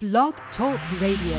Blog Talk Radio.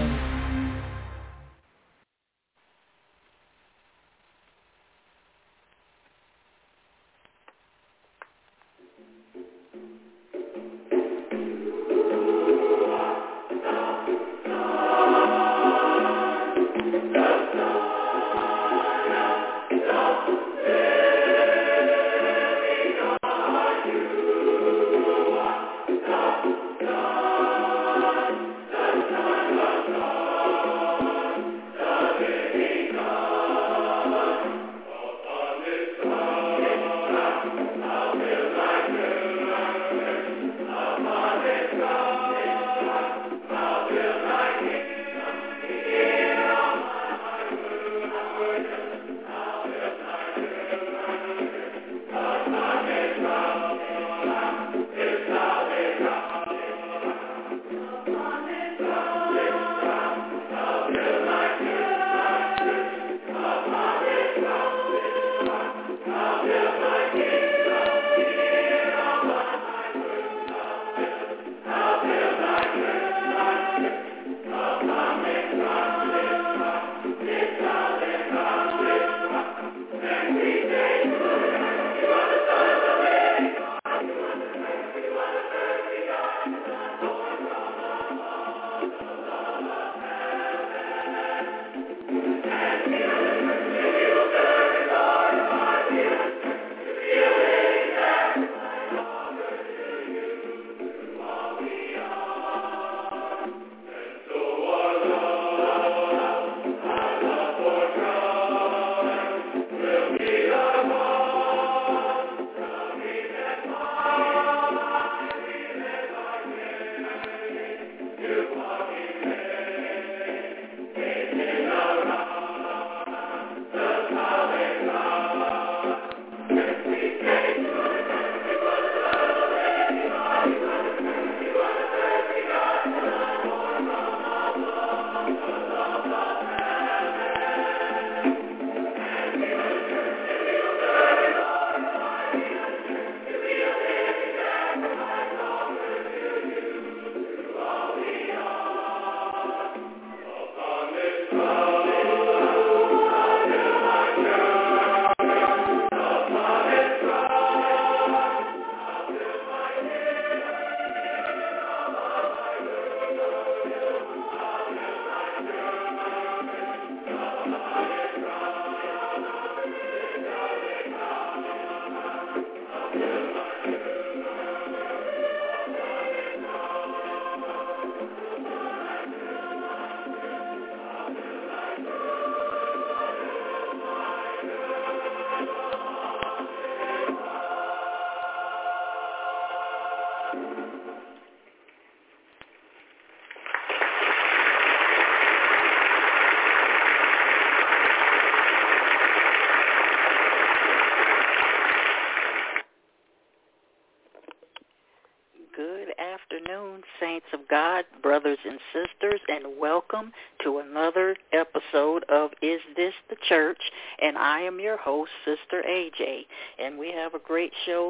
Saints of God, brothers and sisters, and welcome to another episode of Is This the Church? And I am your host, Sister AJ, and we have a great show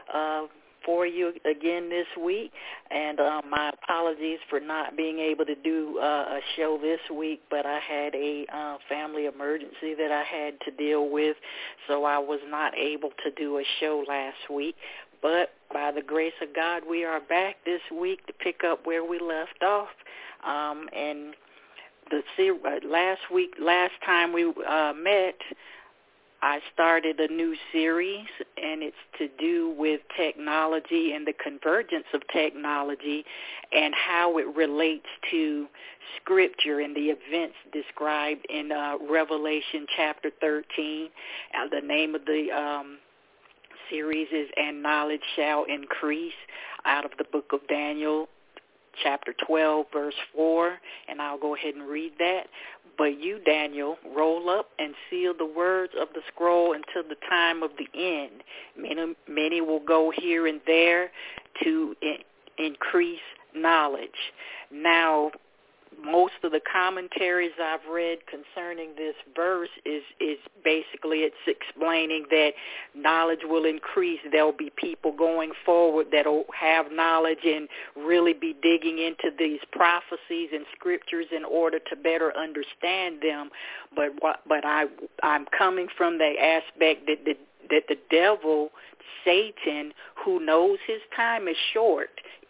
for you again this week, and my apologies for not being able to do a show this week, but I had a family emergency that I had to deal with, so I was not able to do a show last week. But by the grace of God, we are back this week to pick up where we left off. And last time we met, I started a new series, and it's to do with technology and the convergence of technology and how it relates to Scripture and the events described in Revelation chapter 13. The name of the series is And Knowledge Shall Increase, out of the book of Daniel, chapter 12, verse 4, and I'll go ahead and read that. But you, Daniel, roll up and seal the words of the scroll until the time of the end. Many will go here and there to increase knowledge. Now, most of the commentaries I've read concerning this verse is basically it's explaining that knowledge will increase. There'll be people going forward that'll have knowledge and really be digging into these prophecies and scriptures in order to better understand them. But I'm coming from the aspect that the devil, Satan, who knows his time is short,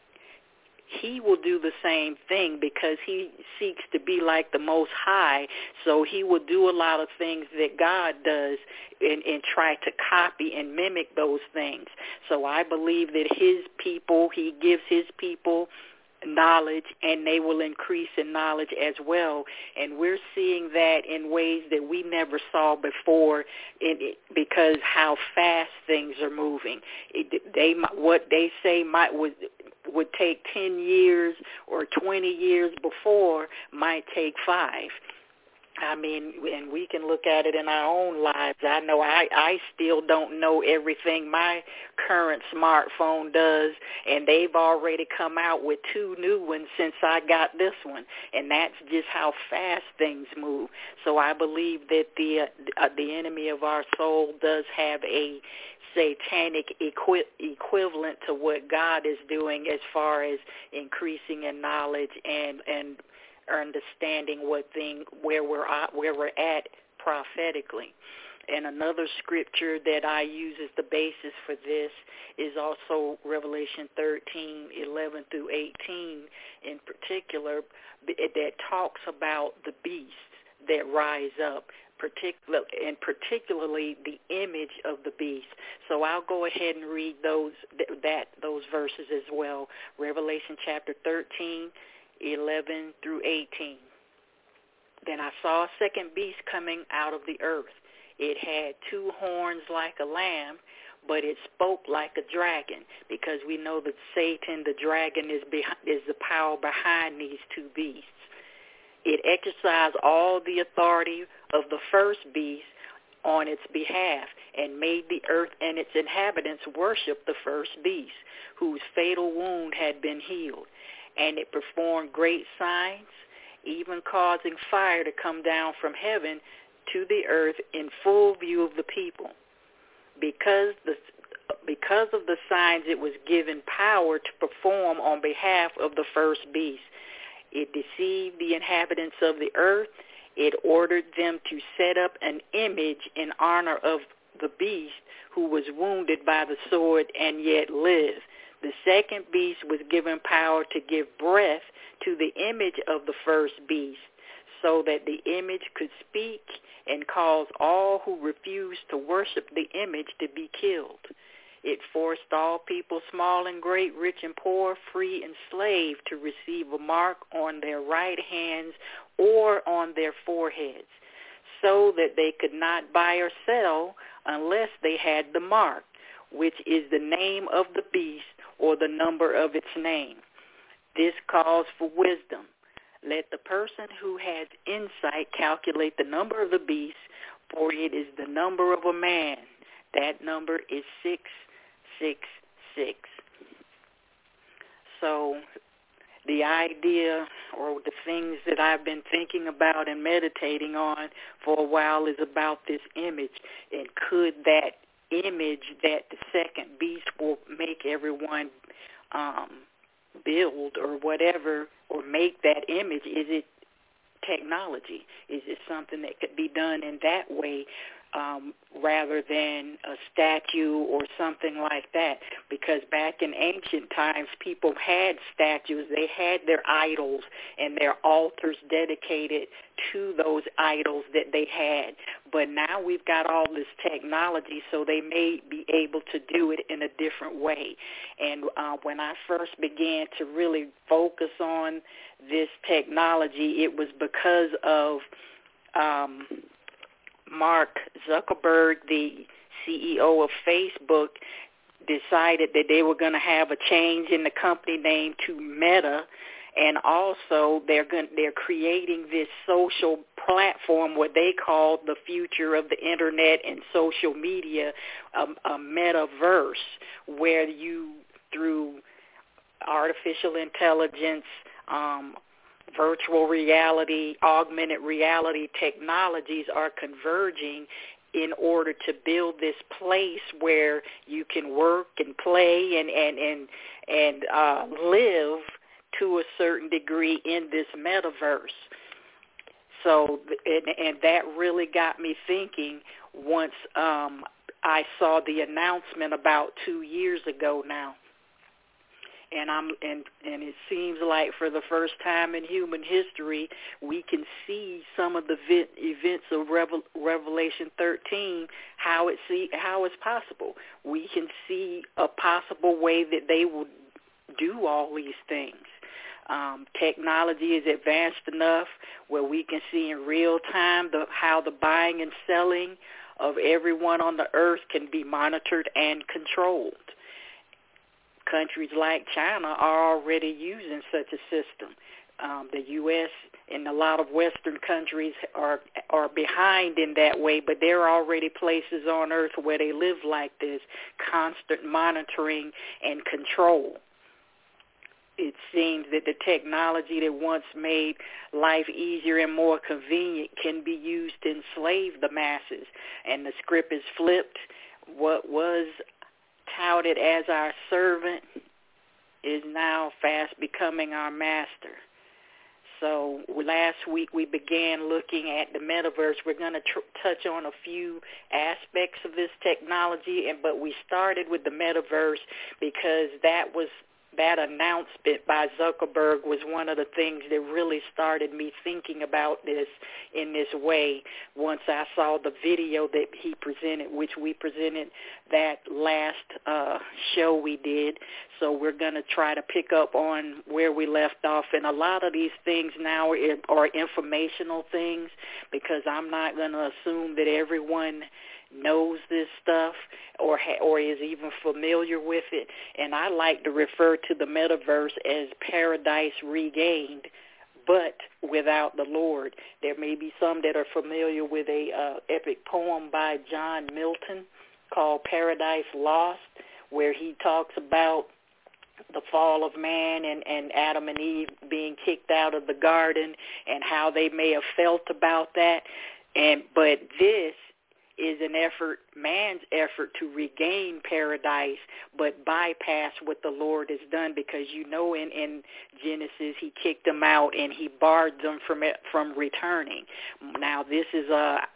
he will do the same thing because he seeks to be like the Most High. So he will do a lot of things that God does and try to copy and mimic those things. So I believe that his people, he gives his people knowledge, and they will increase in knowledge as well. And we're seeing that in ways that we never saw before because how fast things are moving. What they say would take 10 years or 20 years before might take 5. I mean, and we can look at it in our own lives. I know I still don't know everything my current smartphone does, and they've already come out with 2 new ones since I got this one, and that's just how fast things move. So I believe that the enemy of our soul does have a satanic equivalent to what God is doing as far as increasing in knowledge and understanding where we're at prophetically. And another scripture that I use as the basis for this is also Revelation 13:11 through 18 in particular, that talks about the beasts that rise up, particularly the image of the beast. So I'll go ahead and read those verses as well. Revelation chapter 13:11 through 18. Then I saw a second beast coming out of the earth. It had 2 horns like a lamb, but it spoke like a dragon, because we know that Satan, the dragon, is the power behind these 2 beasts. It exercised all the authority of the first beast on its behalf and made the earth and its inhabitants worship the first beast, whose fatal wound had been healed. And it performed great signs, even causing fire to come down from heaven to the earth in full view of the people. Because of the signs, it was given power to perform on behalf of the first beast. It deceived the inhabitants of the earth. It ordered them to set up an image in honor of the beast who was wounded by the sword and yet lived. The second beast was given power to give breath to the image of the first beast, so that the image could speak and cause all who refused to worship the image to be killed. It forced all people, small and great, rich and poor, free and slave, to receive a mark on their right hands or on their foreheads, so that they could not buy or sell unless they had the mark, which is the name of the beast or the number of its name. This calls for wisdom. Let the person who has insight calculate the number of the beast, for it is the number of a man. That number is 666. So the idea, or the things that I've been thinking about and meditating on for a while, is about this image. And could that image that the second beast will make everyone build or whatever, or make that image, is it technology? Is it something that could be done in that way rather than a statue or something like that? Because back in ancient times, people had statues. They had their idols and their altars dedicated to those idols that they had. But now we've got all this technology, so they may be able to do it in a different way. And when I first began to really focus on this technology, it was because of Mark Zuckerberg, the CEO of Facebook, decided that they were going to have a change in the company name to Meta, and also they're creating this social platform, what they call the future of the internet and social media, a metaverse, where you, through artificial intelligence, virtual reality, augmented reality technologies are converging in order to build this place where you can work and play and live to a certain degree in this metaverse. So, and that really got me thinking once I saw the announcement about 2 years ago now. And it seems like for the first time in human history, we can see some of the events of Revelation 13, how it's possible. We can see a possible way that they will do all these things. Technology is advanced enough where we can see in real time how the buying and selling of everyone on the earth can be monitored and controlled. Countries like China are already using such a system. The U.S. and a lot of Western countries are behind in that way, but there are already places on earth where they live like this, constant monitoring and control. It seems that the technology that once made life easier and more convenient can be used to enslave the masses, and the script is flipped. What was touted as our servant is now fast becoming our master. So last week we began looking at the metaverse. We're going to touch on a few aspects of this technology, but we started with the metaverse because that announcement by Zuckerberg was one of the things that really started me thinking about this in this way once I saw the video that he presented, which we presented that last show we did. So we're going to try to pick up on where we left off. And a lot of these things now are informational things because I'm not going to assume that everyone knows this stuff or is even familiar with it. And I like to refer to the metaverse as paradise regained, but without the Lord. There may be some that are familiar with a epic poem by John Milton called Paradise Lost, where he talks about the fall of man and Adam and Eve being kicked out of the garden and how they may have felt about that. But this is man's effort to regain paradise, but bypass what the Lord has done, because in Genesis he kicked them out and he barred them from returning. Now this is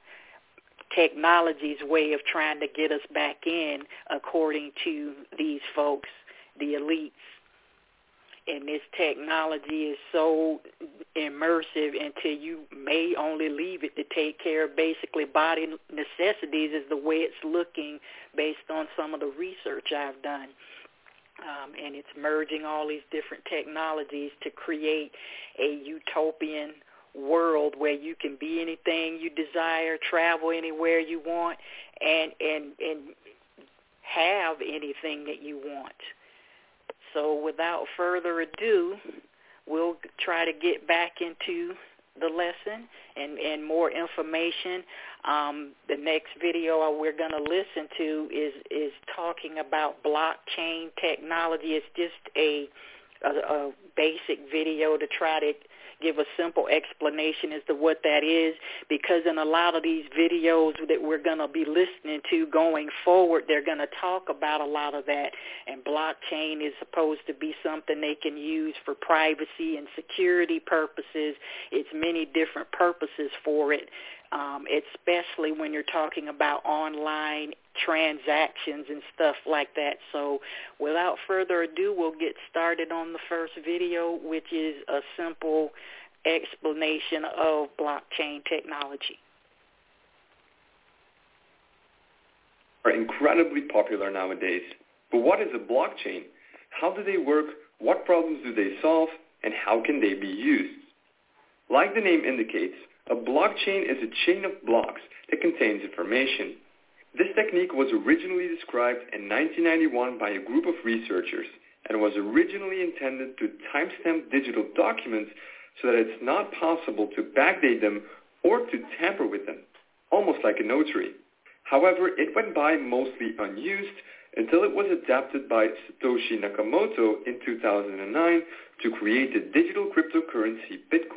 technology's way of trying to get us back in, according to these folks, the elites. And this technology is so immersive until you may only leave it to take care of basically body necessities is the way it's looking based on some of the research I've done. And it's merging all these different technologies to create a utopian world where you can be anything you desire, travel anywhere you want, and have anything that you want. So without further ado, we'll try to get back into the lesson and more information. The next video we're going to listen to is talking about blockchain technology. It's just a basic video to try to give a simple explanation as to what that is, because in a lot of these videos that we're going to be listening to going forward, they're going to talk about a lot of that. And blockchain is supposed to be something they can use for privacy and security purposes. It's many different purposes for it, especially when you're talking about online transactions and stuff like that. So without further ado, we'll get started on the first video, which is a simple explanation of blockchain technology. Are incredibly popular nowadays. But what is a blockchain? How do they work? What problems do they solve? And how can they be used? Like the name indicates, a blockchain is a chain of blocks that contains information. This technique was originally described in 1991 by a group of researchers and was originally intended to timestamp digital documents so that it's not possible to backdate them or to tamper with them, almost like a notary. However, it went by mostly unused until it was adapted by Satoshi Nakamoto in 2009 to create the digital cryptocurrency Bitcoin.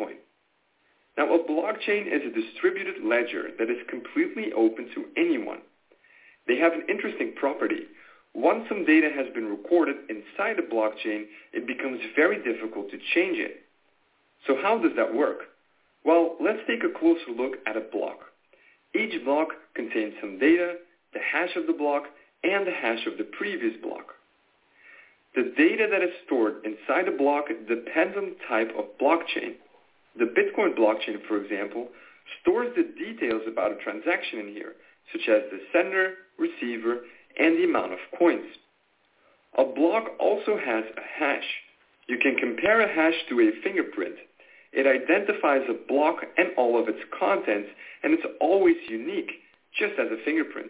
Now, a blockchain is a distributed ledger that is completely open to anyone. They have an interesting property. Once some data has been recorded inside a blockchain, it becomes very difficult to change it. So how does that work? Well, let's take a closer look at a block. Each block contains some data, the hash of the block, and the hash of the previous block. The data that is stored inside a block depends on the type of blockchain. The Bitcoin blockchain, for example, stores the details about a transaction in here, such as the sender, receiver, and the amount of coins. A block also has a hash. You can compare a hash to a fingerprint. It identifies a block and all of its contents, and it's always unique, just as a fingerprint.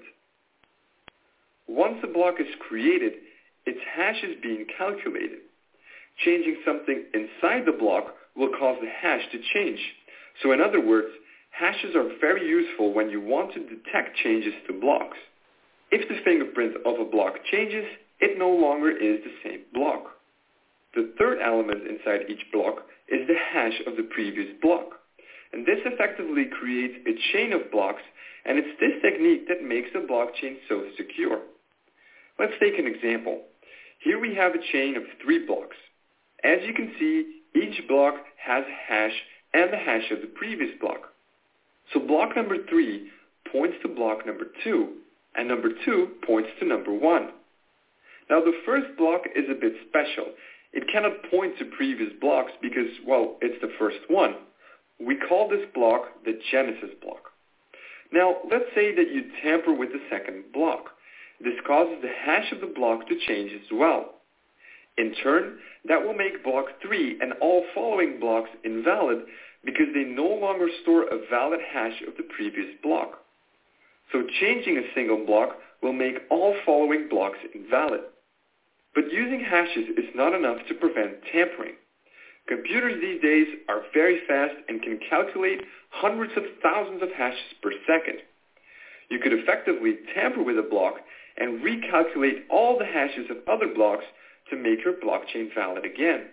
Once a block is created, its hash is being calculated. Changing something inside the block will cause the hash to change. So in other words, hashes are very useful when you want to detect changes to blocks. If the fingerprint of a block changes, it no longer is the same block. The third element inside each block is the hash of the previous block. And this effectively creates a chain of blocks, and it's this technique that makes the blockchain so secure. Let's take an example. Here we have a chain of 3 blocks. As you can see, each block has a hash and the hash of the previous block. So block number 3 points to block number 2, and number 2 points to number 1. Now the first block is a bit special. It cannot point to previous blocks because, well, it's the first one. We call this block the Genesis block. Now let's say that you tamper with the second block. This causes the hash of the block to change as well. In turn, that will make block 3 and all following blocks invalid because they no longer store a valid hash of the previous block. So changing a single block will make all following blocks invalid. But using hashes is not enough to prevent tampering. Computers these days are very fast and can calculate hundreds of thousands of hashes per second. You could effectively tamper with a block and recalculate all the hashes of other blocks to make your blockchain valid again.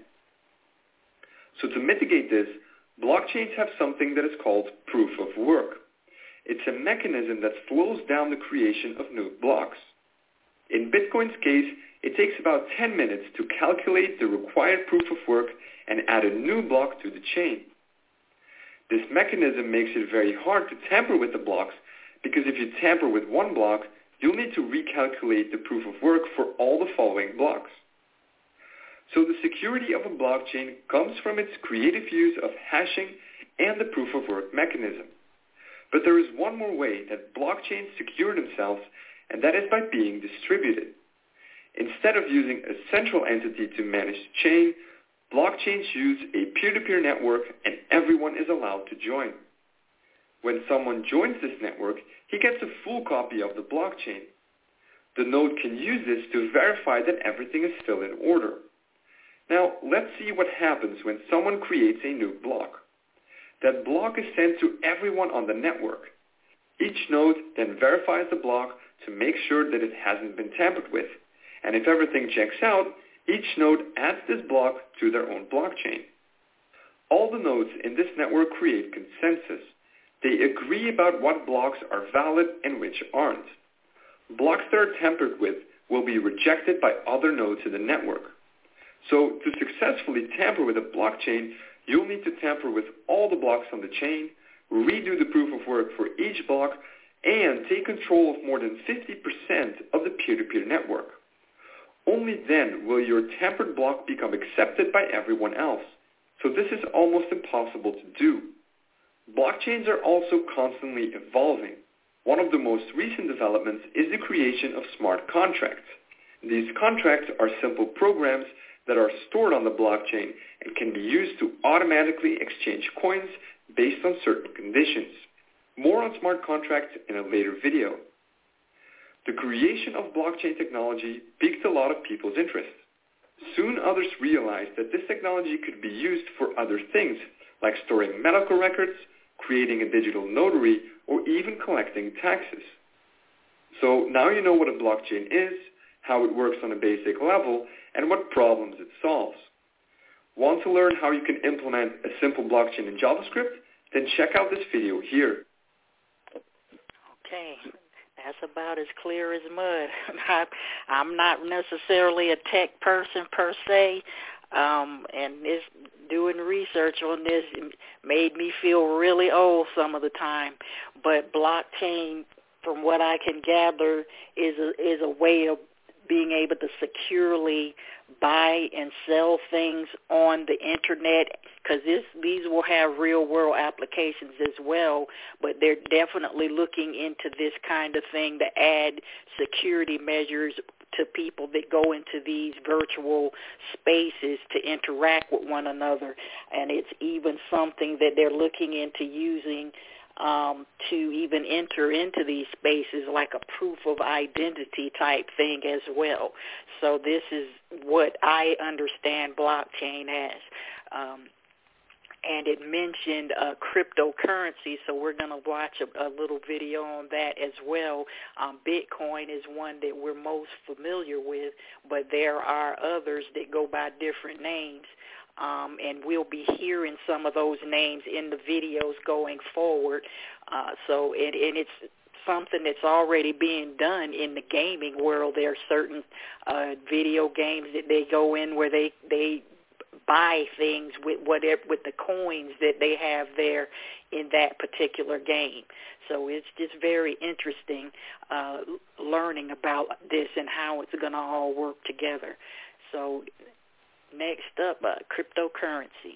So to mitigate this, blockchains have something that is called proof of work. It's a mechanism that slows down the creation of new blocks. In Bitcoin's case, it takes about 10 minutes to calculate the required proof of work and add a new block to the chain. This mechanism makes it very hard to tamper with the blocks because if you tamper with one block, you'll need to recalculate the proof of work for all the following blocks. So the security of a blockchain comes from its creative use of hashing and the proof of work mechanism. But there is one more way that blockchains secure themselves, and that is by being distributed. Instead of using a central entity to manage the chain, blockchains use a peer-to-peer network and everyone is allowed to join. When someone joins this network, he gets a full copy of the blockchain. The node can use this to verify that everything is still in order. Now, let's see what happens when someone creates a new block. That block is sent to everyone on the network. Each node then verifies the block to make sure that it hasn't been tampered with. And if everything checks out, each node adds this block to their own blockchain. All the nodes in this network create consensus. They agree about what blocks are valid and which aren't. Blocks that are tampered with will be rejected by other nodes in the network. So to successfully tamper with a blockchain, you'll need to tamper with all the blocks on the chain, redo the proof of work for each block, and take control of more than 50% of the peer-to-peer network. Only then will your tampered block become accepted by everyone else. So this is almost impossible to do. Blockchains are also constantly evolving. One of the most recent developments is the creation of smart contracts. These contracts are simple programs that are stored on the blockchain and can be used to automatically exchange coins based on certain conditions. More on smart contracts in a later video. The creation of blockchain technology piqued a lot of people's interest. Soon others realized that this technology could be used for other things, like storing medical records, creating a digital notary, or even collecting taxes. So now you know what a blockchain is, how it works on a basic level, and what problems it solves. Want to learn how you can implement a simple blockchain in JavaScript? then check out this video here. Okay. That's about as clear as mud. I'm not necessarily a tech person per se, and doing research on this made me feel really old some of the time. But blockchain, from what I can gather, is a way of being able to securely buy and sell things on the internet, because these will have real-world applications as well, but they're definitely looking into this kind of thing to add security measures to people that go into these virtual spaces to interact with one another. And it's even something that they're looking into using to even enter into these spaces, like a proof of identity type thing as well. So this is what I understand blockchain as. And it mentioned cryptocurrency, so we're going to watch a little video on that as well. Bitcoin is one that we're most familiar with, but there are others that go by different names. And we'll be hearing some of those names in the videos going forward. So it's something that's already being done in the gaming world. There are certain video games that they go in where they buy things with the coins that they have there in that particular game. So it's just very interesting learning about this and how it's going to all work together. So next up, cryptocurrency.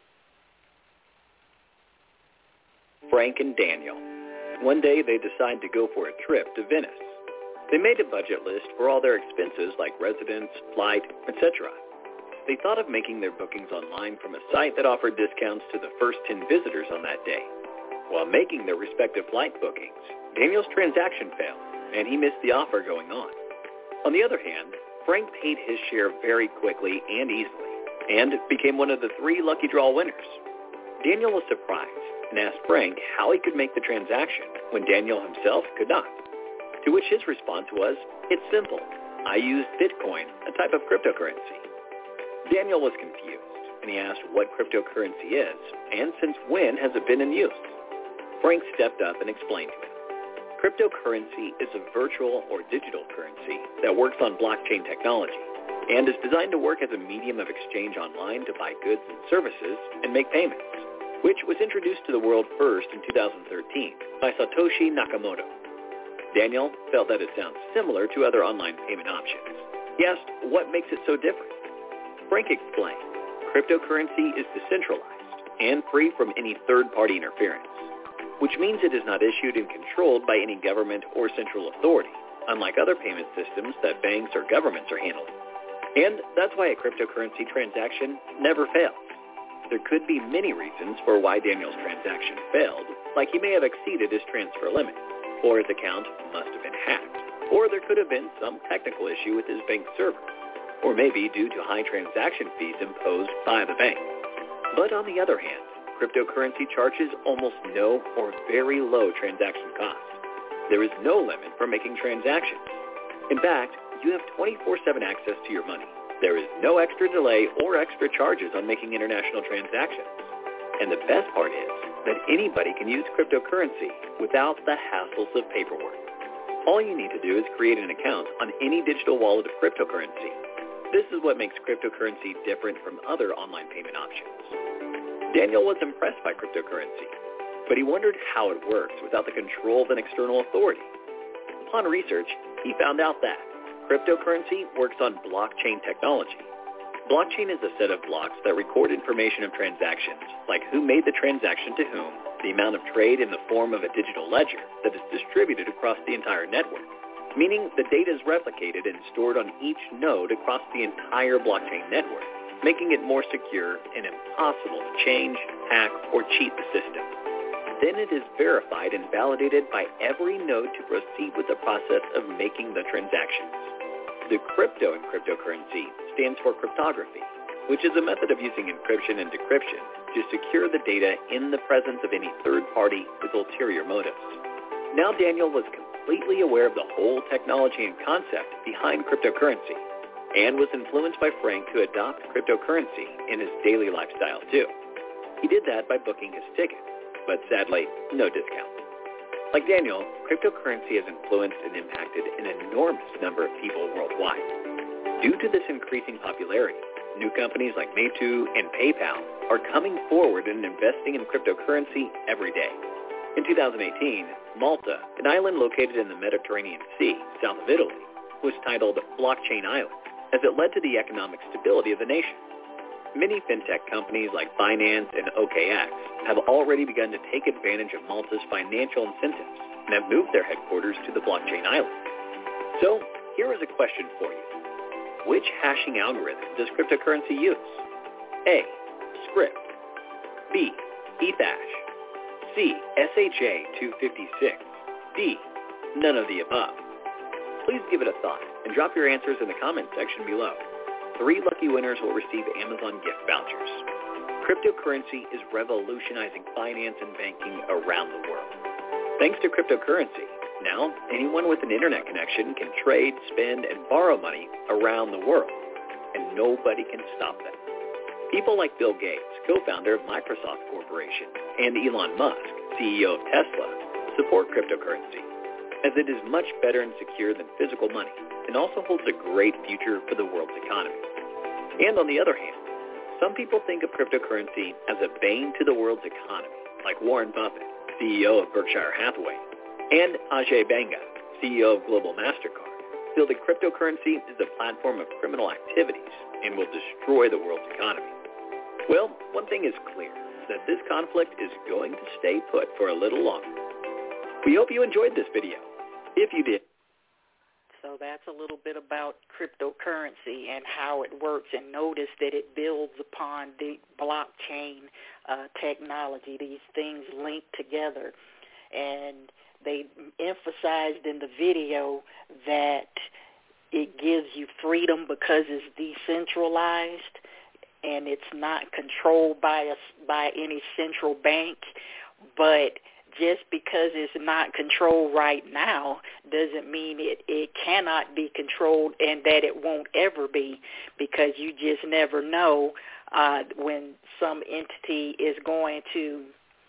Frank and Daniel. One day they decide to go for a trip to Venice. They made a budget list for all their expenses like residence, flight, etc. They thought of making their bookings online from a site that offered discounts to the first 10 visitors on that day. While making their respective flight bookings, Daniel's transaction failed, and he missed the offer going on. On the other hand, Frank paid his share very quickly and easily, and became one of the 3 lucky draw winners. Daniel was surprised and asked Frank how he could make the transaction when Daniel himself could not. To which his response was, "It's simple. I use Bitcoin, a type of cryptocurrency." Daniel was confused, and he asked what cryptocurrency is, and since when has it been in use? Frank stepped up and explained to him. Cryptocurrency is a virtual or digital currency that works on blockchain technology and is designed to work as a medium of exchange online to buy goods and services and make payments, which was introduced to the world first in 2013 by Satoshi Nakamoto. Daniel felt that it sounds similar to other online payment options. He asked what makes it so different. Frank explained, cryptocurrency is decentralized and free from any third-party interference, which means it is not issued and controlled by any government or central authority, unlike other payment systems that banks or governments are handling. And that's why a cryptocurrency transaction never fails. There could be many reasons for why Daniel's transaction failed, like he may have exceeded his transfer limit, or his account must have been hacked, or there could have been some technical issue with his bank server, or maybe due to high transaction fees imposed by the bank. But on the other hand, cryptocurrency charges almost no or very low transaction costs. There is no limit for making transactions. In fact, you have 24/7 access to your money. There is no extra delay or extra charges on making international transactions. And the best part is that anybody can use cryptocurrency without the hassles of paperwork. All you need to do is create an account on any digital wallet of cryptocurrency. This is what makes cryptocurrency different from other online payment options. Daniel was impressed by cryptocurrency, but he wondered how it works without the control of an external authority. Upon research, he found out that cryptocurrency works on blockchain technology. Blockchain is a set of blocks that record information of transactions, like who made the transaction to whom, the amount of trade in the form of a digital ledger that is distributed across the entire network, meaning the data is replicated and stored on each node across the entire blockchain network, making it more secure and impossible to change, hack, or cheat the system. Then it is verified and validated by every node to proceed with the process of making the transactions. The crypto in cryptocurrency stands for cryptography, which is a method of using encryption and decryption to secure the data in the presence of any third party with ulterior motives. Now Daniel was completely aware of the whole technology and concept behind cryptocurrency, and was influenced by Frank to adopt cryptocurrency in his daily lifestyle too. He did that by booking his ticket, but sadly, no discount. Like Daniel, cryptocurrency has influenced and impacted an enormous number of people worldwide. Due to this increasing popularity, new companies like Meitu and PayPal are coming forward and investing in cryptocurrency every day. In 2018, Malta, an island located in the Mediterranean Sea, south of Italy, was titled Blockchain Island, as it led to the economic stability of the nation. Many fintech companies like Binance and OKX have already begun to take advantage of Malta's financial incentives and have moved their headquarters to the blockchain island. So, here is a question for you. Which hashing algorithm does cryptocurrency use? A. Script. B. Ethash. C. SHA-256. D. None of the above. Please give it a thought and drop your answers in the comment section below. 3 lucky winners will receive Amazon gift vouchers. Cryptocurrency is revolutionizing finance and banking around the world. Thanks to cryptocurrency, now anyone with an internet connection can trade, spend, and borrow money around the world, and nobody can stop them. People like Bill Gates, co-founder of Microsoft Corporation, and Elon Musk, CEO of Tesla, support cryptocurrency, as it is much better and secure than physical money, and also holds a great future for the world's economy. And on the other hand, some people think of cryptocurrency as a bane to the world's economy, like Warren Buffett, CEO of Berkshire Hathaway, and Ajay Banga, CEO of Global MasterCard, feel that cryptocurrency is a platform of criminal activities and will destroy the world's economy. Well, one thing is clear, that this conflict is going to stay put for a little longer. We hope you enjoyed this video. If you did. So that's a little bit about cryptocurrency and how it works, and notice that it builds upon the blockchain technology. These things link together, and they emphasized in the video that it gives you freedom because it's decentralized and it's not controlled by any central bank, but just because it's not controlled right now doesn't mean it cannot be controlled and that it won't ever be, because you just never know when some entity is going to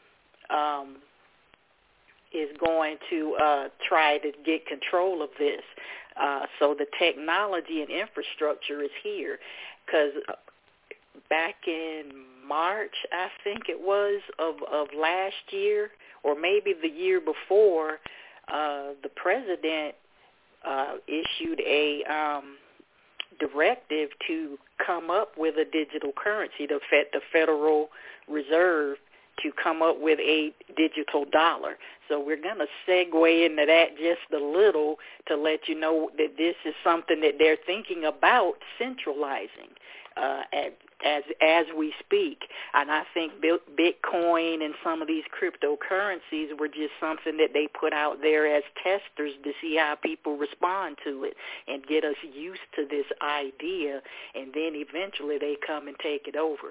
try to get control of this. So the technology and infrastructure is here, because back in March, I think it was, of last year, or maybe the year before, the president issued a directive to come up with a digital currency, the Federal Reserve, to come up with a digital dollar. So we're going to segue into that just a little to let you know that this is something that they're thinking about centralizing as we speak. And I think Bitcoin and some of these cryptocurrencies were just something that they put out there as testers to see how people respond to it and get us used to this idea, and then eventually they come and take it over.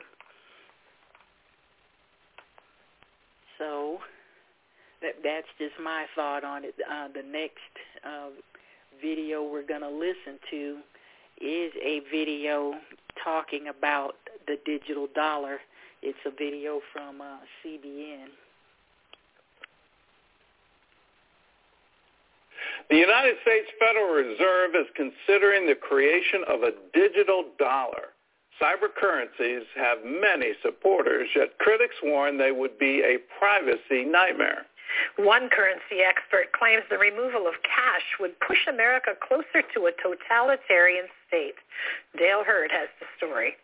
So that's just my thought on it. The next video we're going to listen to is a video talking about the digital dollar. It's a video from CBN. The United States Federal Reserve is considering the creation of a digital dollar. Cybercurrencies have many supporters, yet critics warn they would be a privacy nightmare. One currency expert claims the removal of cash would push America closer to a totalitarian state. Dale Hurd has the story.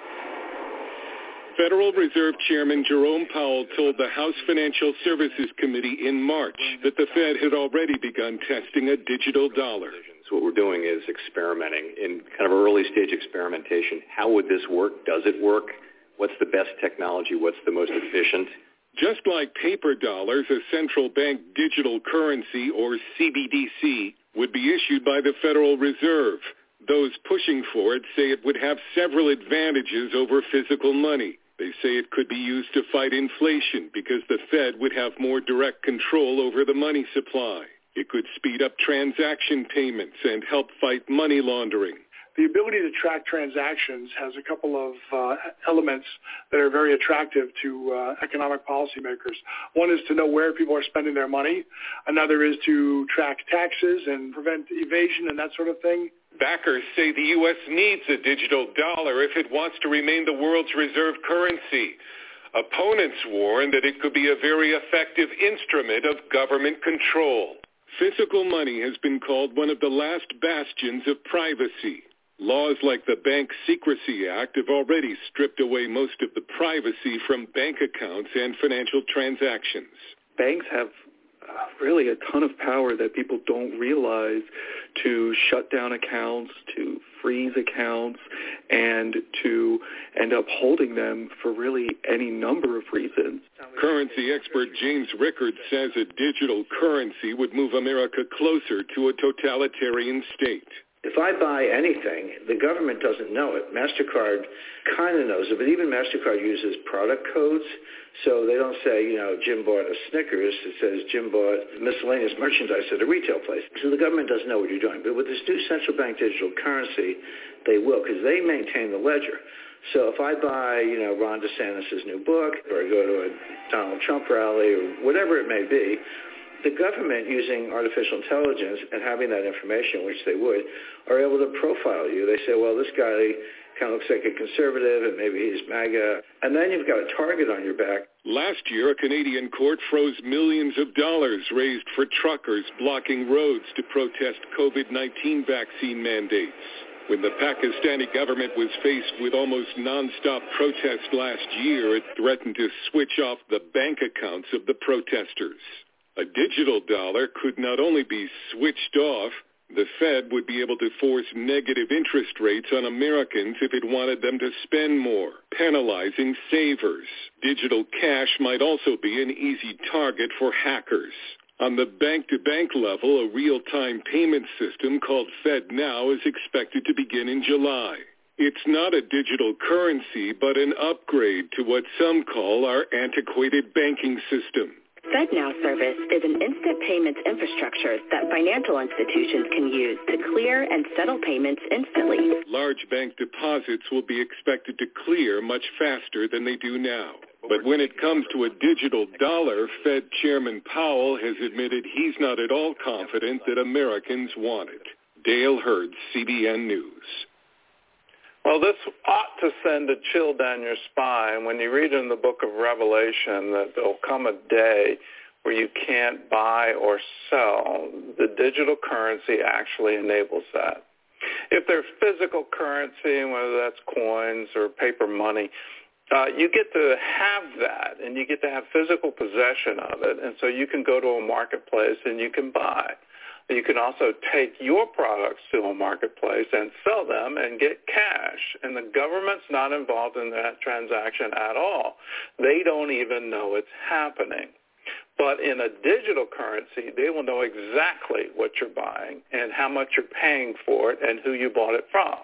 Federal Reserve Chairman Jerome Powell told the House Financial Services Committee in March that the Fed had already begun testing a digital dollar. So what we're doing is experimenting in kind of early stage experimentation. How would this work? Does it work? What's the best technology? What's the most efficient? Just like paper dollars, a central bank digital currency, or CBDC, would be issued by the Federal Reserve. Those pushing for it say it would have several advantages over physical money. They say it could be used to fight inflation because the Fed would have more direct control over the money supply. It could speed up transaction payments and help fight money laundering. The ability to track transactions has a couple of elements that are very attractive to economic policymakers. One is to know where people are spending their money. Another is to track taxes and prevent evasion and that sort of thing. Backers say the U.S. needs a digital dollar if it wants to remain the world's reserve currency. Opponents warn that it could be a very effective instrument of government control. Physical money has been called one of the last bastions of privacy. Laws like the Bank Secrecy Act have already stripped away most of the privacy from bank accounts and financial transactions. Banks have really a ton of power that people don't realize to shut down accounts, to freeze accounts, and to end up holding them for really any number of reasons. Currency expert James Rickards says a digital currency would move America closer to a totalitarian state. If I buy anything, the government doesn't know it. MasterCard kind of knows it, but even MasterCard uses product codes, so they don't say, Jim bought a Snickers. It says Jim bought miscellaneous merchandise at a retail place. So the government doesn't know what you're doing. But with this new central bank digital currency, they will, because they maintain the ledger. So if I buy, Ron DeSantis' new book, or I go to a Donald Trump rally, or whatever it may be, the government, using artificial intelligence and having that information, which they would, are able to profile you. They say, well, this guy kind of looks like a conservative, and maybe he's MAGA. And then you've got a target on your back. Last year, a Canadian court froze millions of dollars raised for truckers blocking roads to protest COVID-19 vaccine mandates. When the Pakistani government was faced with almost nonstop protests last year, it threatened to switch off the bank accounts of the protesters. A digital dollar could not only be switched off, the Fed would be able to force negative interest rates on Americans if it wanted them to spend more, penalizing savers. Digital cash might also be an easy target for hackers. On the bank-to-bank level, a real-time payment system called FedNow is expected to begin in July. It's not a digital currency, but an upgrade to what some call our antiquated banking system. FedNow service is an instant payments infrastructure that financial institutions can use to clear and settle payments instantly. Large bank deposits will be expected to clear much faster than they do now. But when it comes to a digital dollar, Fed Chairman Powell has admitted he's not at all confident that Americans want it. Dale Hurd, CBN News. Well, this ought to send a chill down your spine when you read in the book of Revelation that there'll come a day where you can't buy or sell. The digital currency actually enables that. If there's physical currency, whether that's coins or paper money, you get to have that, and you get to have physical possession of it, and so you can go to a marketplace and you can buy. You can also take your products to a marketplace and sell them and get cash. And the government's not involved in that transaction at all. They don't even know it's happening. But in a digital currency, they will know exactly what you're buying and how much you're paying for it and who you bought it from.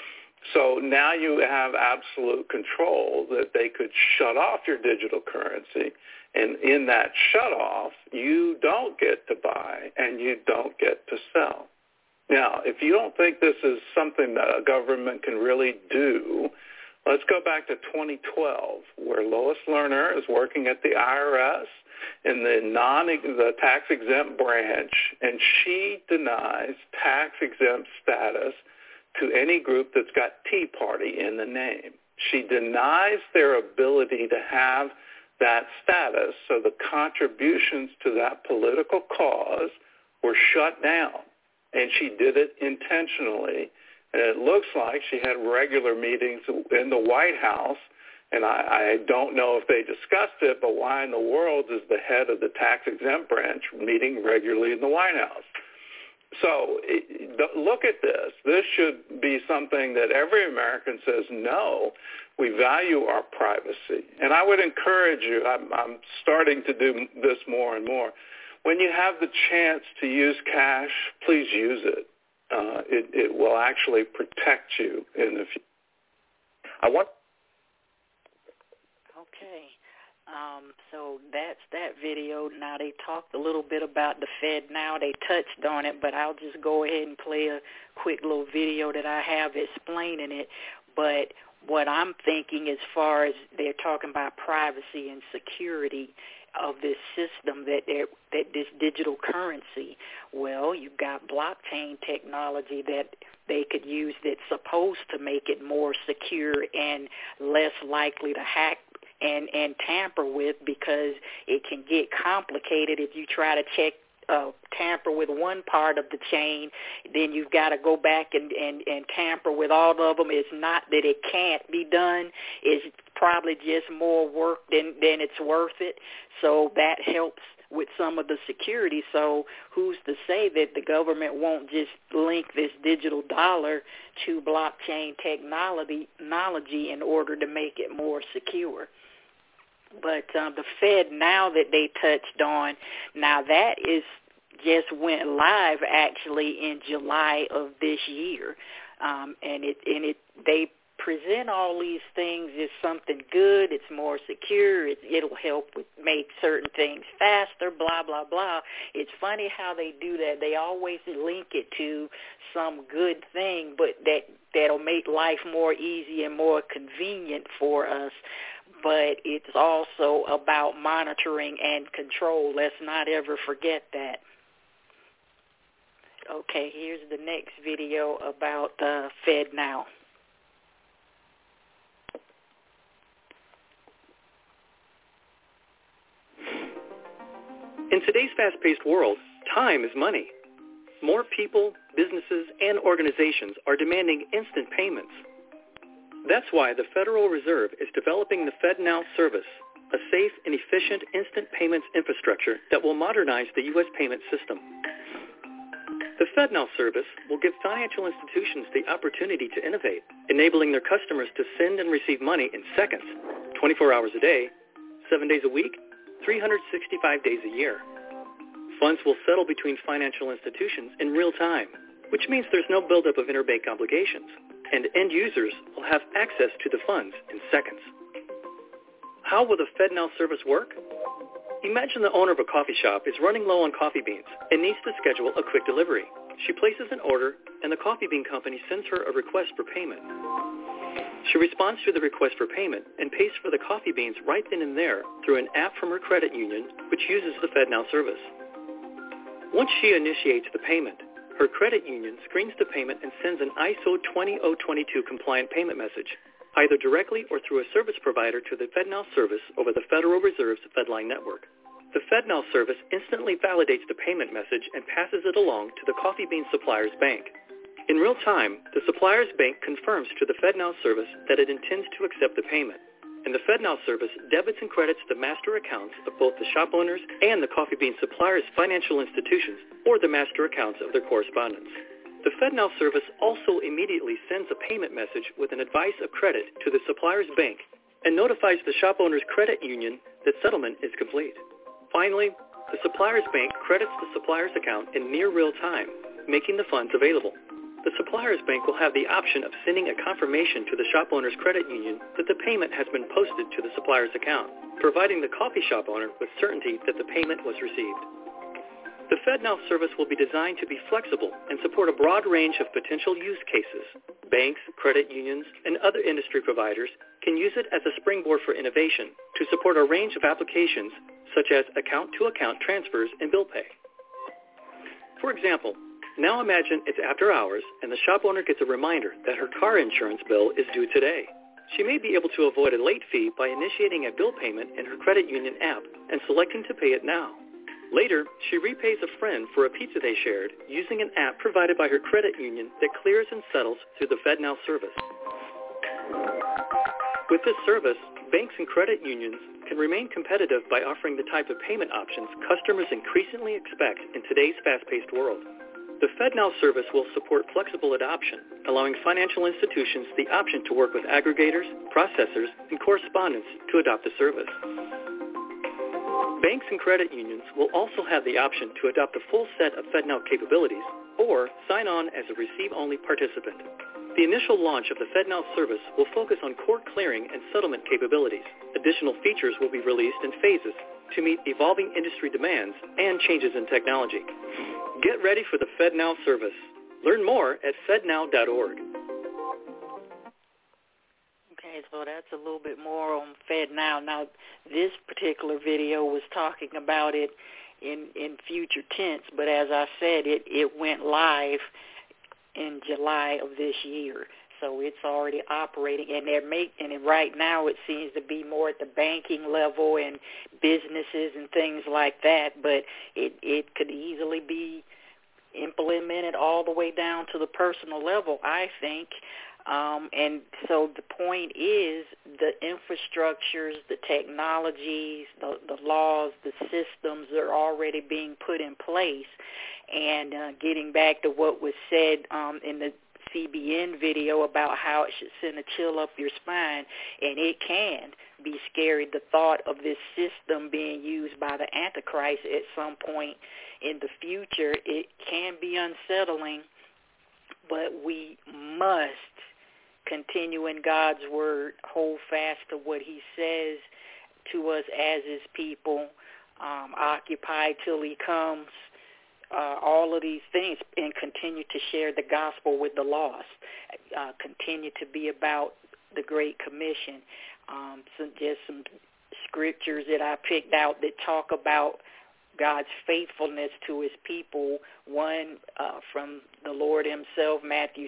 So now you have absolute control that they could shut off your digital currency. And in that shut-off, you don't get to buy and you don't get to sell. Now, if you don't think this is something that a government can really do, let's go back to 2012, where Lois Lerner is working at the IRS in the tax-exempt branch, and she denies tax-exempt status to any group that's got Tea Party in the name. She denies their ability to have that status, so the contributions to that political cause were shut down, and she did it intentionally. And it looks like she had regular meetings in the White House, and I don't know if they discussed it, but why in the world is the head of the tax-exempt branch meeting regularly in the White House? So look at this. This should be something that every American says, no, we value our privacy. And I would encourage you, I'm starting to do this more and more, when you have the chance to use cash, please use it. It will actually protect you in the future. Okay. So that's that video. Now, they talked a little bit about the FedNow. They touched on it, but I'll just go ahead and play a quick little video that I have explaining it. But what I'm thinking as far as they're talking about privacy and security of this system, that this digital currency, well, you've got blockchain technology that they could use that's supposed to make it more secure and less likely to hack and tamper with, because it can get complicated if you try to tamper with one part of the chain, then you've got to go back and tamper with all of them. It's not that it can't be done. It's probably just more work than it's worth it. So that helps with some of the security. So who's to say that the government won't just link this digital dollar to blockchain technology in order to make it more secure? But the FedNow that they touched on, now that is just went live actually in July of this year, and they present all these things as something good. It's more secure. It'll help make certain things faster. Blah blah blah. It's funny how they do that. They always link it to some good thing, but that'll make life more easy and more convenient for us. But it's also about monitoring and control. Let's not ever forget that. Okay, here's the next video about FedNow. In today's fast-paced world, time is money. More people, businesses, and organizations are demanding instant payments. That's why the Federal Reserve is developing the FedNow service, a safe and efficient instant payments infrastructure that will modernize the U.S. payment system. The FedNow service will give financial institutions the opportunity to innovate, enabling their customers to send and receive money in seconds, 24 hours a day, 7 days a week, 365 days a year. Funds will settle between financial institutions in real time, which means there's no buildup of interbank obligations, and end users will have access to the funds in seconds. How will the FedNow service work? Imagine the owner of a coffee shop is running low on coffee beans and needs to schedule a quick delivery. She places an order, and the coffee bean company sends her a request for payment. She responds to the request for payment and pays for the coffee beans right then and there through an app from her credit union, which uses the FedNow service. Once she initiates the payment, her credit union screens the payment and sends an ISO 20022 compliant payment message, either directly or through a service provider to the FedNow service over the Federal Reserve's FedLine network. The FedNow service instantly validates the payment message and passes it along to the coffee bean supplier's bank. In real time, the supplier's bank confirms to the FedNow service that it intends to accept the payment, and the FedNow service debits and credits the master accounts of both the shop owners and the coffee bean supplier's financial institutions or the master accounts of their correspondents. The FedNow service also immediately sends a payment message with an advice of credit to the supplier's bank and notifies the shop owner's credit union that settlement is complete. Finally, the supplier's bank credits the supplier's account in near real time, making the funds available. The supplier's bank will have the option of sending a confirmation to the shop owner's credit union that the payment has been posted to the supplier's account, providing the coffee shop owner with certainty that the payment was received. The FedNow service will be designed to be flexible and support a broad range of potential use cases. Banks, credit unions, and other industry providers can use it as a springboard for innovation to support a range of applications such as account-to-account transfers and bill pay. For example, now imagine it's after hours and the shop owner gets a reminder that her car insurance bill is due today. She may be able to avoid a late fee by initiating a bill payment in her credit union app and selecting to pay it now. Later, she repays a friend for a pizza they shared using an app provided by her credit union that clears and settles through the FedNow service. With this service, banks and credit unions can remain competitive by offering the type of payment options customers increasingly expect in today's fast-paced world. The FedNow service will support flexible adoption, allowing financial institutions the option to work with aggregators, processors, and correspondents to adopt the service. Banks and credit unions will also have the option to adopt a full set of FedNow capabilities or sign on as a receive-only participant. The initial launch of the FedNow service will focus on core clearing and settlement capabilities. Additional features will be released in phases to meet evolving industry demands and changes in technology. Get ready for the FedNow service. Learn more at fednow.org. Okay, so that's a little bit more on FedNow. Now, this particular video was talking about it in future tense, but as I said, it went live in July of this year. So it's already operating, and right now it seems to be more at the banking level and businesses and things like that, but it could easily be implemented all the way down to the personal level, I think. And so the point is the infrastructures, the technologies, the laws, the systems are already being put in place. And getting back to what was said in the CBN video about how it should send a chill up your spine, and it can be scary, the thought of this system being used by the Antichrist at some point in the future. It can be unsettling, but we must continue in God's word, hold fast to what he says to us as his people, occupy till he comes, all of these things, and continue to share the gospel with the lost, continue to be about the Great Commission. Some scriptures that I picked out that talk about God's faithfulness to his people. One from the Lord himself, Matthew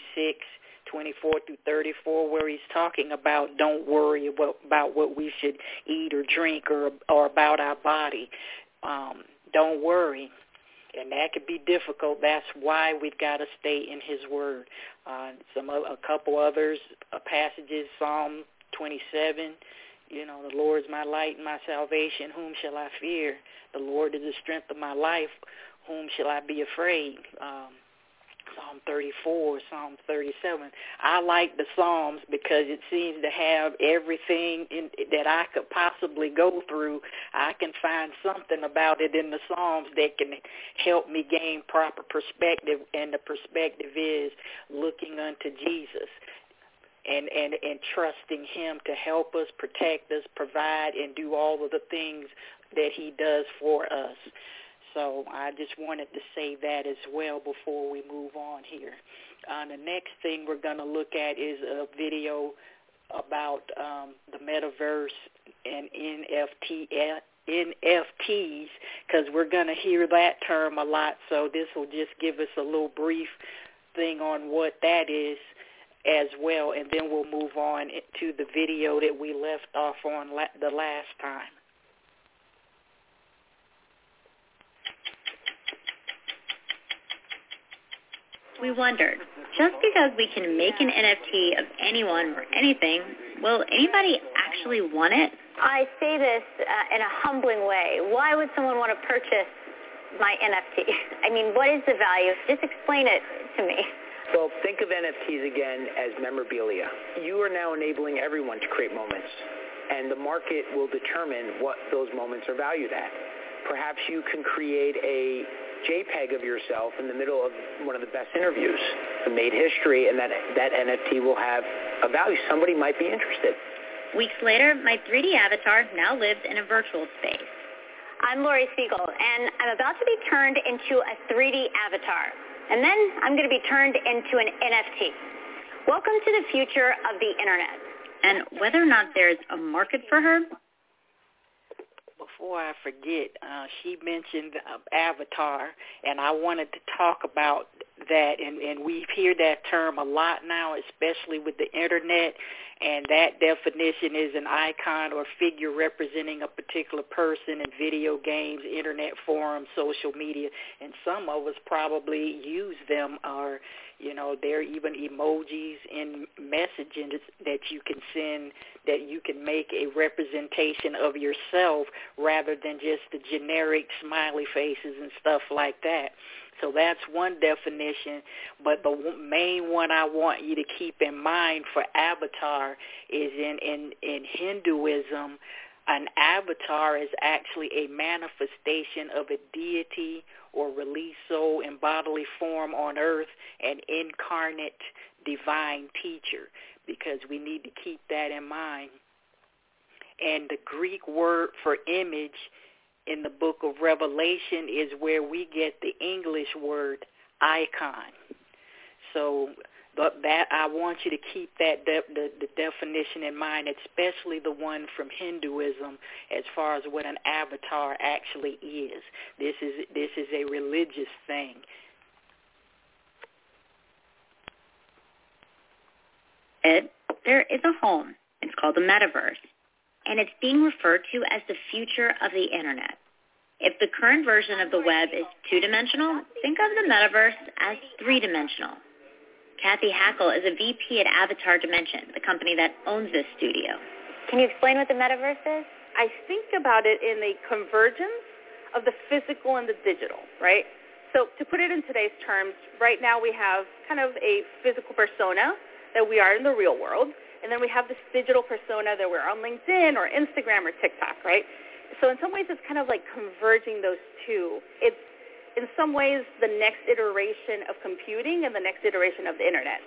6:24-34, where he's talking about don't worry about what we should eat or drink or about our body. Don't worry. And that could be difficult. That's why we've got to stay in his word. A couple others, passages, Psalm 27, the Lord is my light and my salvation. Whom shall I fear? The Lord is the strength of my life. Whom shall I be afraid? Psalm 34, Psalm 37. I like the Psalms because it seems to have everything that I could possibly go through. I can find something about it in the Psalms that can help me gain proper perspective, and the perspective is looking unto Jesus and trusting him to help us, protect us, provide, and do all of the things that he does for us. So I just wanted to say that as well before we move on here. The next thing we're going to look at is a video about the metaverse and NFTs, because we're going to hear that term a lot. So this will just give us a little brief thing on what that is as well, and then we'll move on to the video that we left off on the last time. We wondered, just because we can make an NFT of anyone or anything, will anybody actually want it? I say this in a humbling way. Why would someone want to purchase my NFT? I mean, what is the value? Just explain it to me. Well, think of NFTs again as memorabilia. You are now enabling everyone to create moments, and the market will determine what those moments are valued at. Perhaps you can create a JPEG of yourself in the middle of one of the best interviews, made history, and that NFT will have a value. Somebody might be interested. Weeks later, my 3D avatar now lives in a virtual space. I'm Lori Siegel, and I'm about to be turned into a 3D avatar, and then I'm going to be turned into an NFT. Welcome to the future of the Internet. And whether or not there's a market for her? Before I forget, she mentioned avatar, and I wanted to talk about that, and we hear that term a lot now, especially with the Internet, and that definition is an icon or figure representing a particular person in video games, Internet forums, social media, and some of us probably use them, or, there are even emojis in messaging that you can send, that you can make a representation of yourself rather than just the generic smiley faces and stuff like that. So that's one definition, but the main one I want you to keep in mind for avatar is in Hinduism, an avatar is actually a manifestation of a deity or released soul in bodily form on earth, an incarnate divine teacher, because we need to keep that in mind. And the Greek word for image in the book of Revelation is where we get the English word icon. So that I want you to keep that the definition in mind, especially the one from Hinduism, as far as what an avatar actually is. This is a religious thing. There is a home. It's called the metaverse, and it's being referred to as the future of the Internet. If the current version of the web is two-dimensional, think of the metaverse as three-dimensional. Kathy Hackle is a VP at Avatar Dimension, the company that owns this studio. Can you explain what the metaverse is? I think about it in the convergence of the physical and the digital, right? So to put it in today's terms, right now we have kind of a physical persona that we are in the real world, and then we have this digital persona that we're on LinkedIn or Instagram or TikTok, right? So in some ways it's kind of like converging those two. It's in some ways the next iteration of computing and the next iteration of the Internet.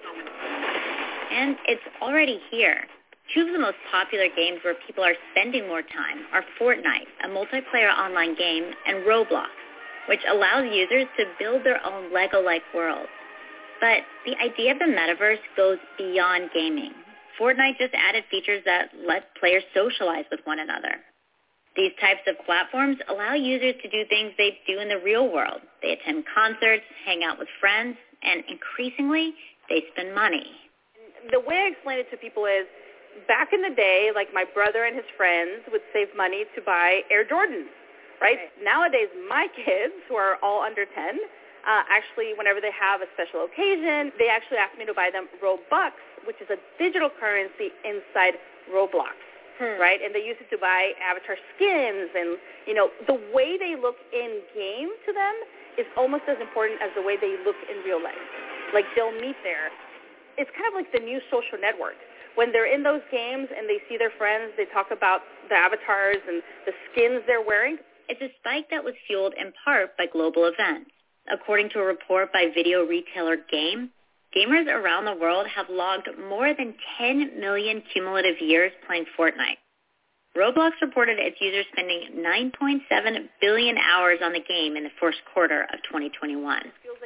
And it's already here. Two of the most popular games where people are spending more time are Fortnite, a multiplayer online game, and Roblox, which allows users to build their own Lego-like worlds. But the idea of the metaverse goes beyond gaming. Fortnite just added features that let players socialize with one another. These types of platforms allow users to do things they do in the real world. They attend concerts, hang out with friends, and increasingly, they spend money. The way I explain it to people is, back in the day, like my brother and his friends would save money to buy Air Jordans, right? Nowadays, my kids, who are all under 10, actually, whenever they have a special occasion, they actually ask me to buy them Robux, which is a digital currency inside Roblox. Right, and they use it to buy avatar skins, and the way they look in game to them is almost as important as the way they look in real life. Like they'll meet there. It's kind of like the new social network. When they're in those games and they see their friends, they talk about the avatars and the skins they're wearing. It's a spike that was fueled in part by global events. According to a report by video retailer Game, gamers around the world have logged more than 10 million cumulative years playing Fortnite. Roblox reported its users spending 9.7 billion hours on the game in the first quarter of 2021.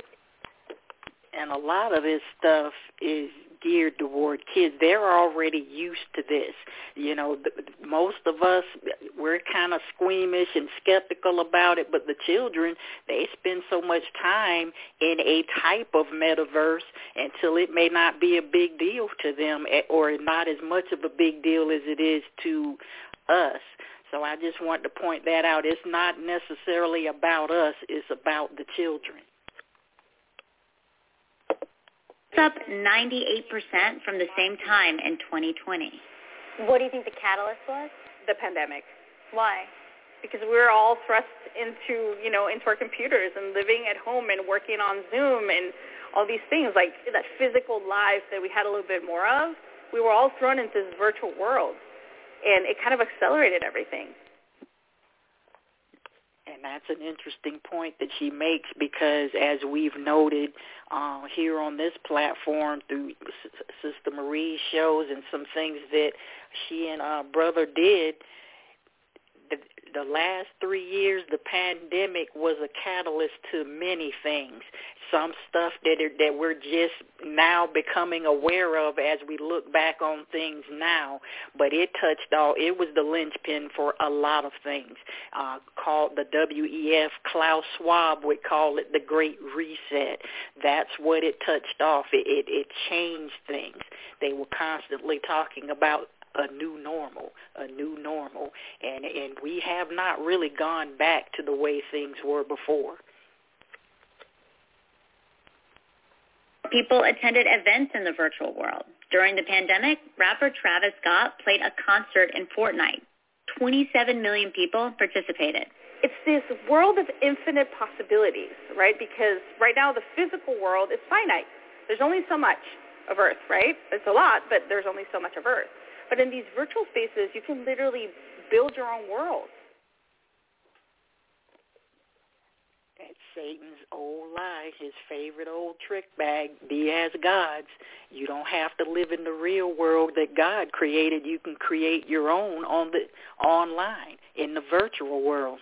And a lot of this stuff is geared toward kids. They're already used to this. Most of us, we're kind of squeamish and skeptical about it, but the children, they spend so much time in a type of metaverse until it may not be a big deal to them, or not as much of a big deal as it is to us. So I just want to point that out. It's not necessarily about us. It's about the children. It's up 98% from the same time in 2020. What do you think the catalyst was? The pandemic. Why? Because we're all thrust into our computers and living at home and working on Zoom and all these things, like that physical life that we had a little bit more of. We were all thrown into this virtual world, and it kind of accelerated everything. And that's an interesting point that she makes, because as we've noted here on this platform through Sister Marie's shows and some things that she and brother did, the last 3 years, the pandemic was a catalyst to many things. Some stuff that we're just now becoming aware of as we look back on things now. But it was the linchpin for a lot of things. Called the WEF, Klaus Schwab would call it the Great Reset. That's what it touched off. It changed things. They were constantly talking about a new normal, and we have not really gone back to the way things were before. People attended events in the virtual world. During the pandemic, rapper Travis Scott played a concert in Fortnite. 27 million people participated. It's this world of infinite possibilities, right? Because right now the physical world is finite. There's only so much of Earth, right? It's a lot, but there's only so much of Earth. But in these virtual spaces, you can literally build your own world. Satan's old lie, his favorite old trick bag, be as gods. You don't have to live in the real world that God created. You can create your own on the online, in the virtual world.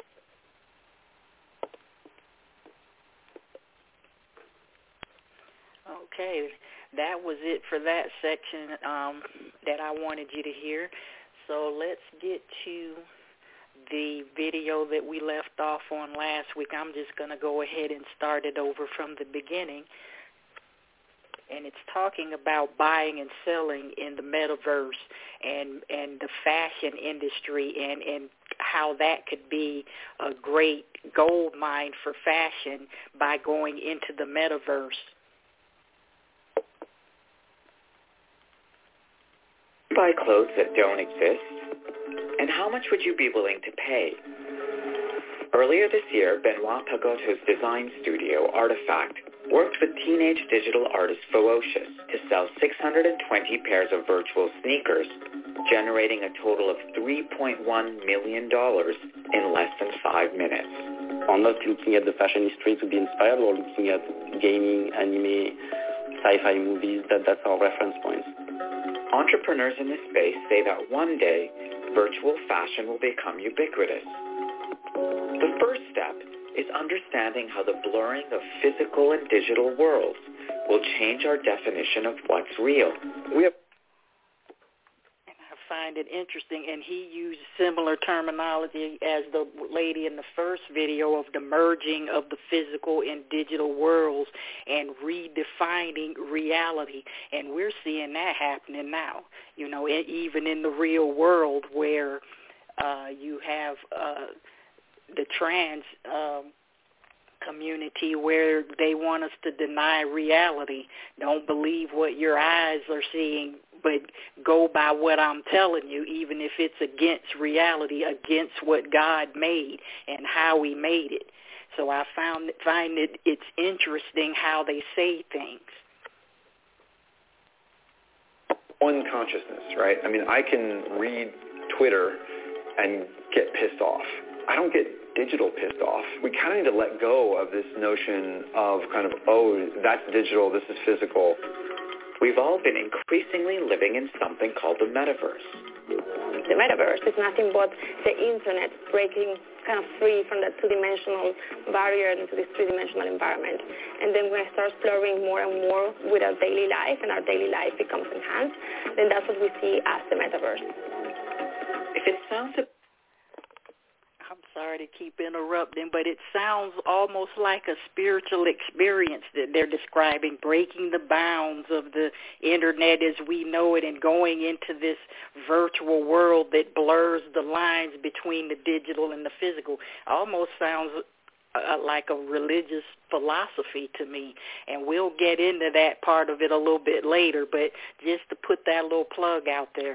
Okay, that was it for that section that I wanted you to hear. So let's get to the video that we left off on last week. I'm just going to go ahead and start it over from the beginning. And it's talking about buying and selling in the metaverse and the fashion industry and how that could be a great gold mine for fashion by going into the metaverse. Buy clothes that don't exist? And how much would you be willing to pay? Earlier this year, Benoit Pagotto's design studio, Artifact, worked with teenage digital artist Ferocious to sell 620 pairs of virtual sneakers, generating a total of $3.1 million in less than 5 minutes. We're not looking at the fashion history to be inspired. We're looking at gaming, anime, sci-fi movies. That's our reference points. Entrepreneurs in this space say that one day, virtual fashion will become ubiquitous. The first step is understanding how the blurring of physical and digital worlds will change our definition of what's real. Find it interesting, and he used similar terminology as the lady in the first video of the merging of the physical and digital worlds and redefining reality, and we're seeing that happening now, you know, even in the real world where you have the trans community where they want us to deny reality. Don't believe what your eyes are seeing, but go by what I'm telling you, even if it's against reality, against what God made and how he made it. So I find it's interesting how they say things. Unconsciousness, right? I mean, I can read Twitter and get pissed off. I don't get digital pissed off. We kind of need to let go of this notion of kind of, oh, that's digital, this is physical. We've all been increasingly living in something called the metaverse. The metaverse is nothing but the internet breaking kind of free from that two-dimensional barrier into this three-dimensional environment. And then when it starts blurring more and more with our daily life and our daily life becomes enhanced, then that's what we see as the metaverse. If it sounds I'm sorry to keep interrupting, but it sounds almost like a spiritual experience that they're describing, breaking the bounds of the internet as we know it and going into this virtual world that blurs the lines between the digital and the physical. Almost sounds like a religious philosophy to me, and we'll get into that part of it a little bit later, but just to put that little plug out there.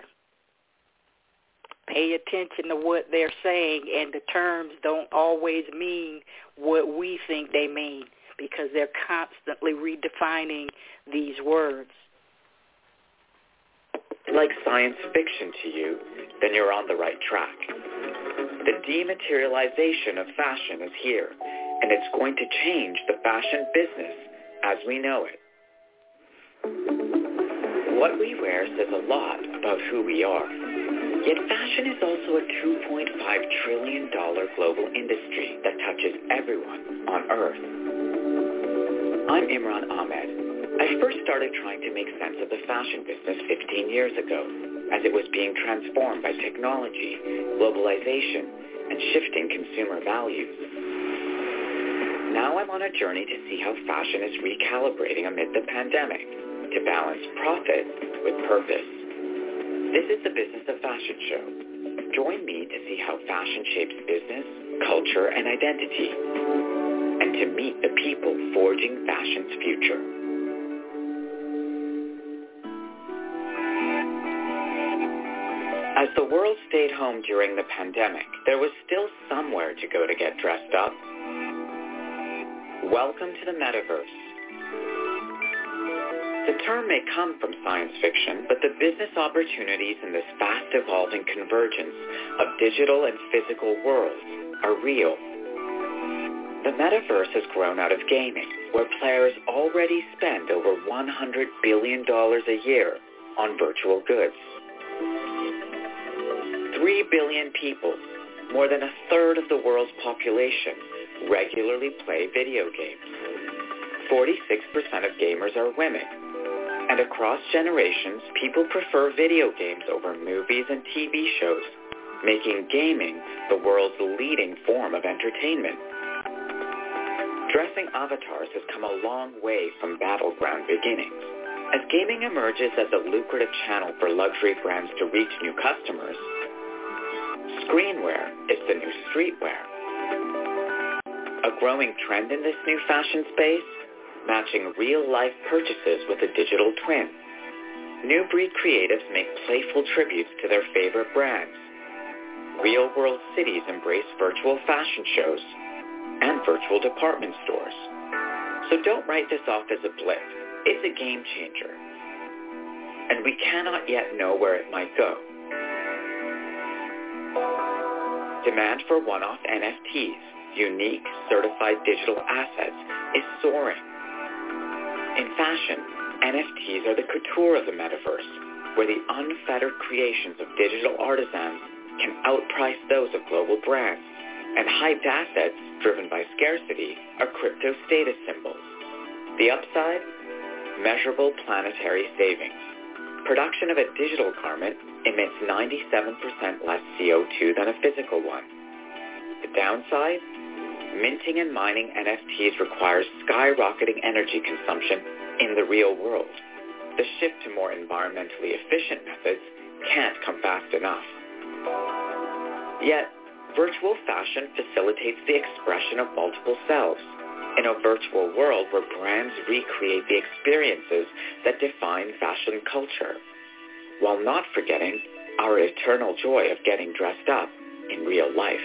Pay attention to what they're saying, and the terms don't always mean what we think they mean because they're constantly redefining these words. Like science fiction to you, then you're on the right track. The dematerialization of fashion is here, and it's going to change the fashion business as we know it. What we wear says a lot about who we are. Yet fashion is also a $2.5 trillion global industry that touches everyone on Earth. I'm Imran Ahmed. I first started trying to make sense of the fashion business 15 years ago, as it was being transformed by technology, globalization, and shifting consumer values. Now I'm on a journey to see how fashion is recalibrating amid the pandemic to balance profit with purpose. This is the Business of Fashion show. Join me to see how fashion shapes business, culture, and identity, and to meet the people forging fashion's future. As the world stayed home during the pandemic, there was still somewhere to go to get dressed up. Welcome to the metaverse. The term may come from science fiction, but the business opportunities in this fast-evolving convergence of digital and physical worlds are real. The metaverse has grown out of gaming, where players already spend over $100 billion a year on virtual goods. 3 billion people, more than a third of the world's population, regularly play video games. 46% of gamers are women. And across generations, people prefer video games over movies and TV shows, making gaming the world's leading form of entertainment. Dressing avatars has come a long way from battleground beginnings. As gaming emerges as a lucrative channel for luxury brands to reach new customers, screenwear is the new streetwear. A growing trend in this new fashion space, matching real-life purchases with a digital twin. New breed creatives make playful tributes to their favorite brands. Real-world cities embrace virtual fashion shows and virtual department stores. So don't write this off as a blip. It's a game changer. And we cannot yet know where it might go. Demand for one-off NFTs, unique certified digital assets, is soaring. In fashion, NFTs are the couture of the metaverse, where the unfettered creations of digital artisans can outprice those of global brands, and hyped assets driven by scarcity are crypto status symbols. The upside? Measurable planetary savings. Production of a digital garment emits 97% less CO2 than a physical one. The downside? Minting and mining NFTs requires skyrocketing energy consumption in the real world. The shift to more environmentally efficient methods can't come fast enough. Yet, virtual fashion facilitates the expression of multiple selves in a virtual world where brands recreate the experiences that define fashion culture, while not forgetting our eternal joy of getting dressed up in real life.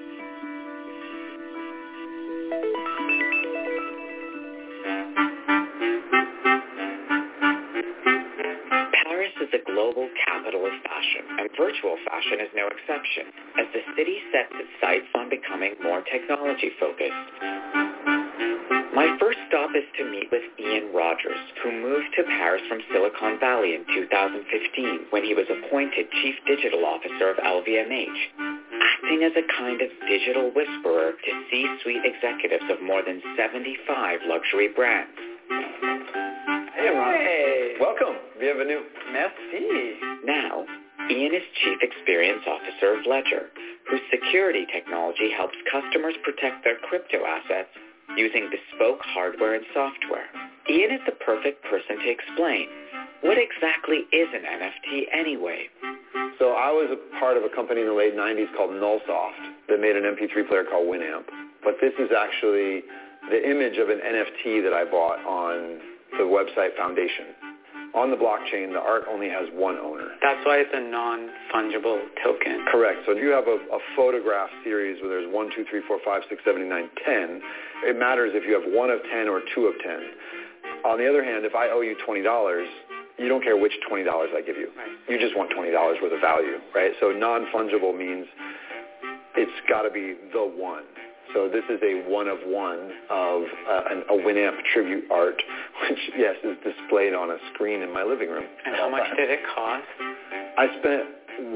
The global capital of fashion, and virtual fashion is no exception, as the city sets its sights on becoming more technology-focused. My first stop is to meet with Ian Rogers, who moved to Paris from Silicon Valley in 2015 when he was appointed Chief Digital Officer of LVMH, acting as a kind of digital whisperer to C-suite executives of more than 75 luxury brands. Hey, Ron. Hey. Welcome. Bienvenue. Merci. Now, Ian is Chief Experience Officer of Ledger, whose security technology helps customers protect their crypto assets using bespoke hardware and software. Ian is the perfect person to explain what exactly is an NFT anyway. So I was a part of a company in the late 90s called Nullsoft that made an MP3 player called Winamp. But this is actually the image of an NFT that I bought on the website Foundation. On the blockchain, the art only has one owner. That's why it's a non-fungible token. Correct. So if you have a photograph series where there's 1, 2, 3, 4, 5, 6, 7, 8, 9, 10, it matters if you have 1 of 10 or 2 of 10. On the other hand, if I owe you $20, you don't care which $20 I give you. Right. You just want $20 worth of value, right? So non-fungible means it's got to be the one. So this is a one of one of a Winamp tribute art, which, yes, is displayed on a screen in my living room. And how much did it cost? I spent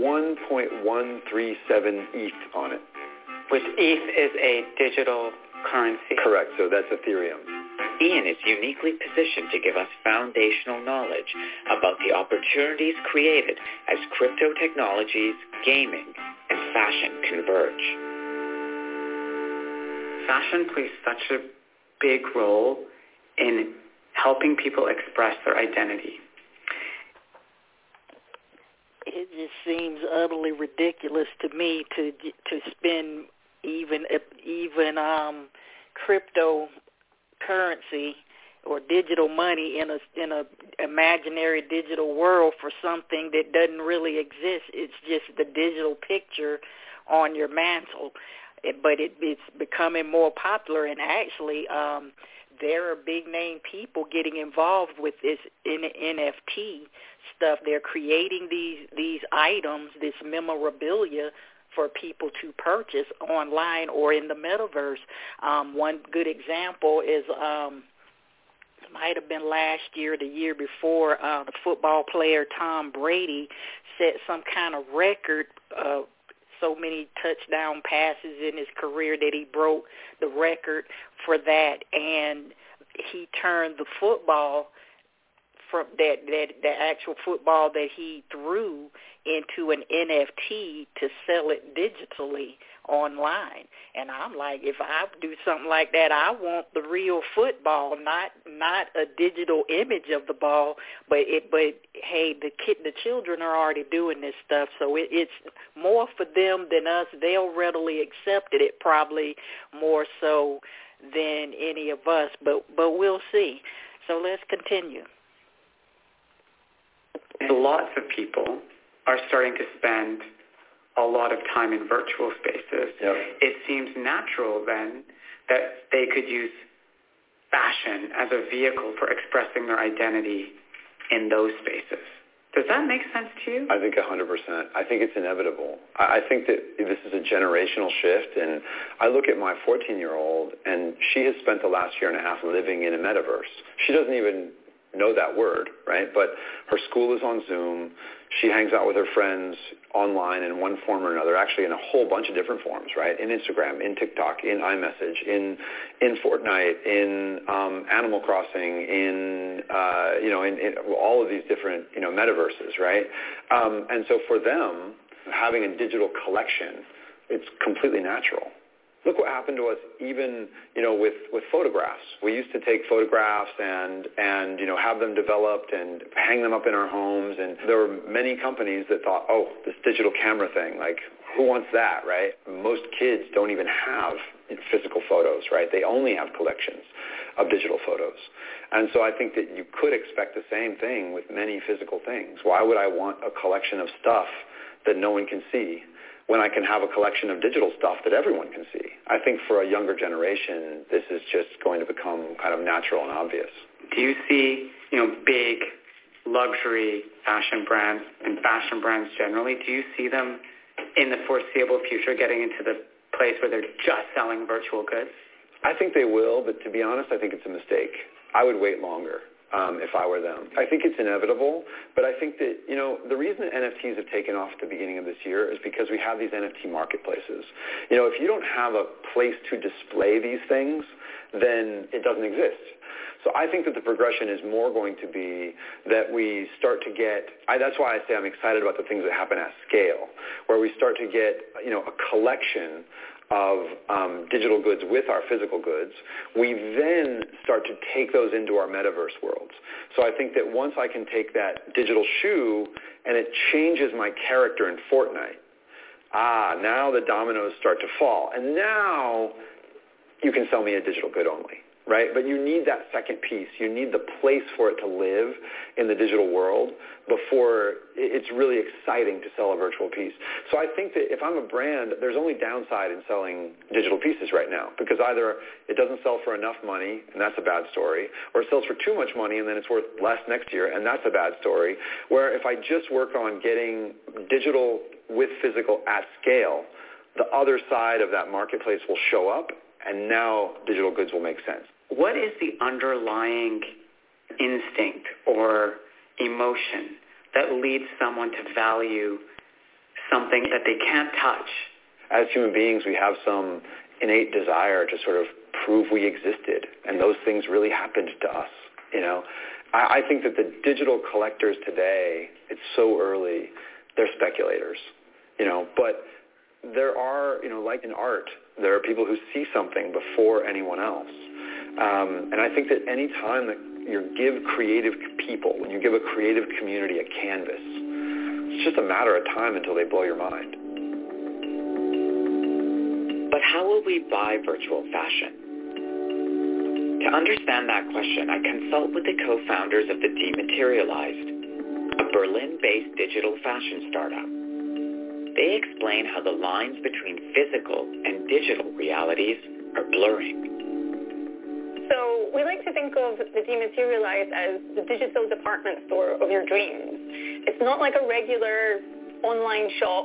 1.137 ETH on it. Which ETH is a digital currency. Correct. So that's Ethereum. Ian is uniquely positioned to give us foundational knowledge about the opportunities created as crypto technologies, gaming, and fashion converge. Fashion plays such a big role in helping people express their identity. It just seems utterly ridiculous to me to spend even cryptocurrency or digital money in a imaginary digital world for something that doesn't really exist. It's just the digital picture on your mantle. But it's becoming more popular, and actually there are big-name people getting involved with this NFT stuff. They're creating these items, this memorabilia, for people to purchase online or in the metaverse. One good example is might have been last year, the year before, the football player Tom Brady set some kind of record of so many touchdown passes in his career that he broke the record for that, and he turned the football from the actual football that he threw into an NFT to sell it digitally online. And I'm like, if I do something like that, I want the real football, not a digital image of the ball. But hey, the children are already doing this stuff, so it's more for them than us. They'll readily accept it probably more so than any of us. But we'll see. So let's continue. Lots of people are starting to spend a lot of time in virtual spaces. Yep. It seems natural then that they could use fashion as a vehicle for expressing their identity in those spaces. Does that make sense to you? I think 100%. I think it's inevitable. I think that this is a generational shift, and I look at my 14-year-old, and she has spent the last year and a half living in a metaverse. She doesn't even know that word, right? But her school is on Zoom. She hangs out with her friends online in one form or another, actually in a whole bunch of different forms, right? In Instagram, in TikTok, in iMessage, in Fortnite, in Animal Crossing, in all of these different, metaverses, right? And so for them, having a digital collection, it's completely natural. Look what happened to us even, with photographs. We used to take photographs and have them developed and hang them up in our homes. And there were many companies that thought, oh, this digital camera thing, like, who wants that, right? Most kids don't even have physical photos, right? They only have collections of digital photos. And so I think that you could expect the same thing with many physical things. Why would I want a collection of stuff that no one can see when I can have a collection of digital stuff that everyone can see? I think for a younger generation, this is just going to become kind of natural and obvious. Do you see, big luxury fashion brands and fashion brands generally, do you see them in the foreseeable future getting into the place where they're just selling virtual goods? I think they will, but to be honest, I think it's a mistake. I would wait longer. If I were them. I think it's inevitable, but I think that, the reason that NFTs have taken off at the beginning of this year is because we have these NFT marketplaces. If you don't have a place to display these things, then it doesn't exist. So I think that the progression is more going to be that we start to get, that's why I say I'm excited about the things that happen at scale, where we start to get, a collection of digital goods with our physical goods. We then start to take those into our metaverse worlds. So I think that once I can take that digital shoe and it changes my character in Fortnite, now the dominoes start to fall. And now you can sell me a digital good only, right? But you need that second piece. You need the place for it to live in the digital world before it's really exciting to sell a virtual piece. So I think that if I'm a brand, there's only downside in selling digital pieces right now, because either it doesn't sell for enough money, and that's a bad story, or it sells for too much money, and then it's worth less next year, and that's a bad story. Where if I just work on getting digital with physical at scale, the other side of that marketplace will show up, and now digital goods will make sense. What is the underlying instinct or emotion that leads someone to value something that they can't touch? As human beings, we have some innate desire to sort of prove we existed, and those things really happened to us. I think that the digital collectors today, it's so early, they're speculators, but there are, like in art, there are people who see something before anyone else. And I think that any time that you give creative people, when you give a creative community a canvas, it's just a matter of time until they blow your mind. But how will we buy virtual fashion? To understand that question, I consult with the co-founders of The Dematerialized, a Berlin-based digital fashion startup. They explain how the lines between physical and digital realities are blurring. So we like to think of The Dematerialized as the digital department store of your dreams. It's not like a regular online shop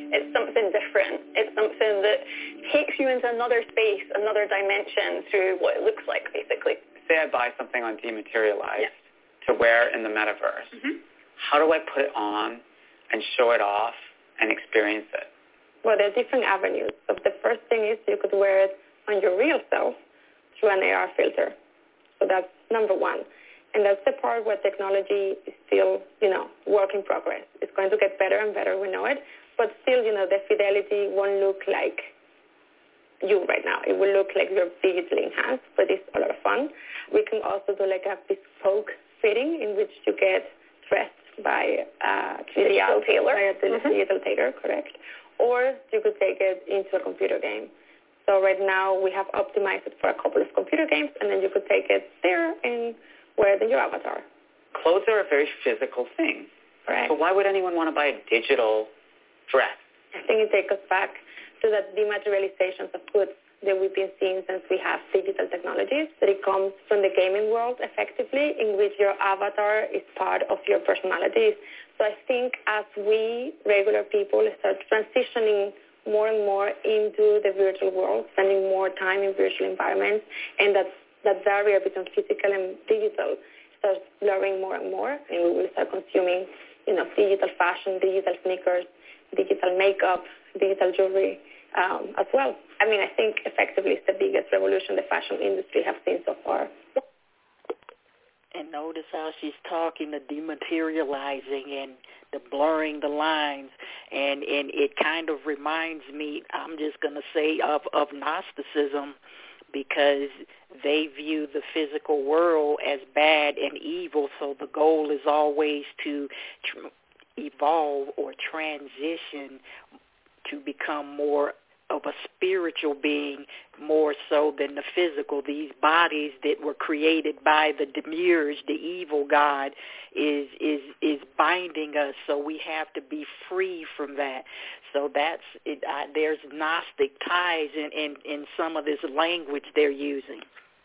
It's something different. It's something that takes you into another space, another dimension through what it looks like, basically. Say I buy something on Dematerialized to wear in the metaverse. Mm-hmm. How do I put it on and show it off and experience it? Well, there are different avenues. So the first thing is you could wear it on your real self through an AR filter. So that's number one. And that's the part where technology is still, work in progress. It's going to get better and better, we know it. But still, the fidelity won't look like you right now. It will look like you're digitally enhanced, but it's a lot of fun. We can also do like a bespoke fitting in which you get dressed by a digital tailor. Digital tailor, correct. Or you could take it into a computer game. So right now we have optimized it for a couple of computer games, and then you could take it there and wear it in your avatar. Clothes are a very physical thing. Right. So why would anyone want to buy a digital dress? I think it takes us back to that dematerializations of goods that we've been seeing since we have digital technologies, that it comes from the gaming world effectively, in which your avatar is part of your personality. So I think as we, regular people, start transitioning more and more into the virtual world, spending more time in virtual environments, and that barrier between physical and digital starts blurring more and more, and we will start consuming, digital fashion, digital sneakers, digital makeup, digital jewelry as well. I mean, I think effectively it's the biggest revolution the fashion industry has seen so far. And notice how she's talking, the dematerializing and the blurring the lines, and it kind of reminds me, I'm just going to say, of Gnosticism, because they view the physical world as bad and evil, so the goal is always to evolve or transition to become more of a spiritual being, more so than the physical. These bodies that were created by the Demiurge, the evil god, is binding us, so we have to be free from that. So that's it. There's Gnostic ties in some of this language they're using.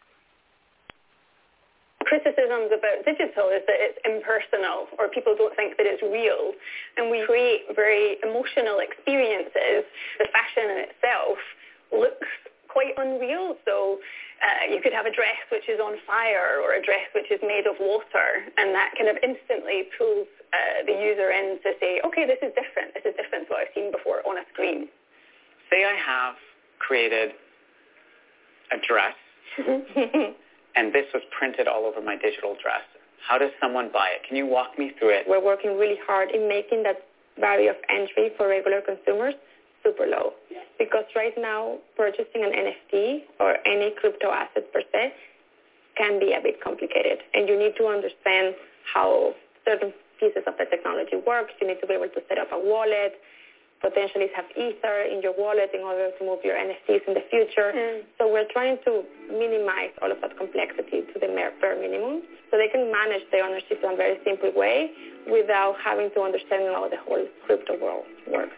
Criticisms about digital is that it's impersonal, or people don't think that it's real, and we create very emotional experiences. The fashion in itself looks quite unreal, so you could have a dress which is on fire or a dress which is made of water, and that kind of instantly pulls the user in to say, okay, this is different to what I've seen before on a screen. Say I have created a dress and this was printed all over my digital dress. How does someone buy it? Can you walk me through it? We're working really hard in making that barrier of entry for regular consumers super low. Because right now, purchasing an NFT or any crypto asset per se can be a bit complicated. And you need to understand how certain pieces of the technology work. You need to be able to set up a wallet, potentially have Ether in your wallet in order to move your NFTs in the future. So we're trying to minimize all of that complexity to the bare minimum so they can manage their ownership in a very simple way without having to understand how the whole crypto world works.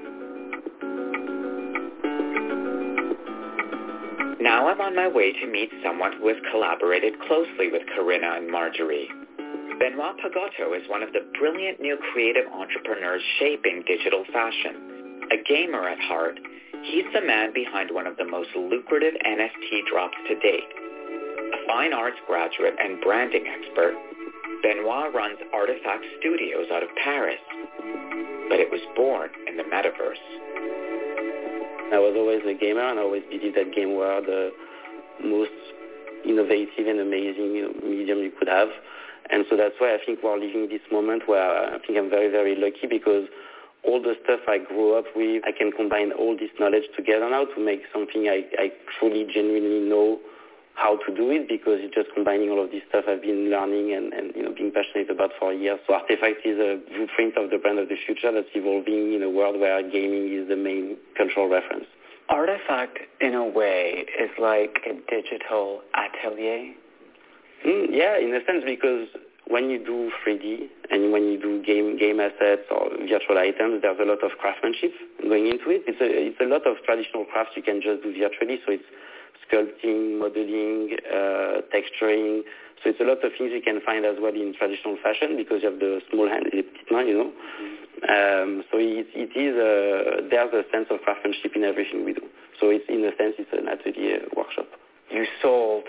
Now I'm on my way to meet someone who has collaborated closely with Corinna and Marjorie. Benoit Pagotto is one of the brilliant new creative entrepreneurs shaping digital fashion. A gamer at heart, he's the man behind one of the most lucrative NFT drops to date. A fine arts graduate and branding expert, Benoit runs Artifact Studios out of Paris. But it was born in the metaverse. I was always a gamer, and I always believed that game were the most innovative and amazing medium you could have. And so that's why I think we're living this moment where I think I'm very, very lucky, because all the stuff I grew up with, I can combine all this knowledge together now to make something I truly, genuinely know how to do it, because it's just combining all of this stuff I've been learning and being passionate about for years. So Artifact is a blueprint of the brand of the future that's evolving in a world where gaming is the main cultural reference. Artifact, in a way, is like a digital atelier. Yeah, in a sense, because when you do 3D and when you do game assets or virtual items, there's a lot of craftsmanship going into it. It's a lot of traditional crafts you can just do virtually, so it's sculpting, modeling, texturing. So it's a lot of things you can find as well in traditional fashion, because you have the small hand, So it is there's a sense of craftsmanship in everything we do. So it's, in a sense, it's an atelier workshop. You sold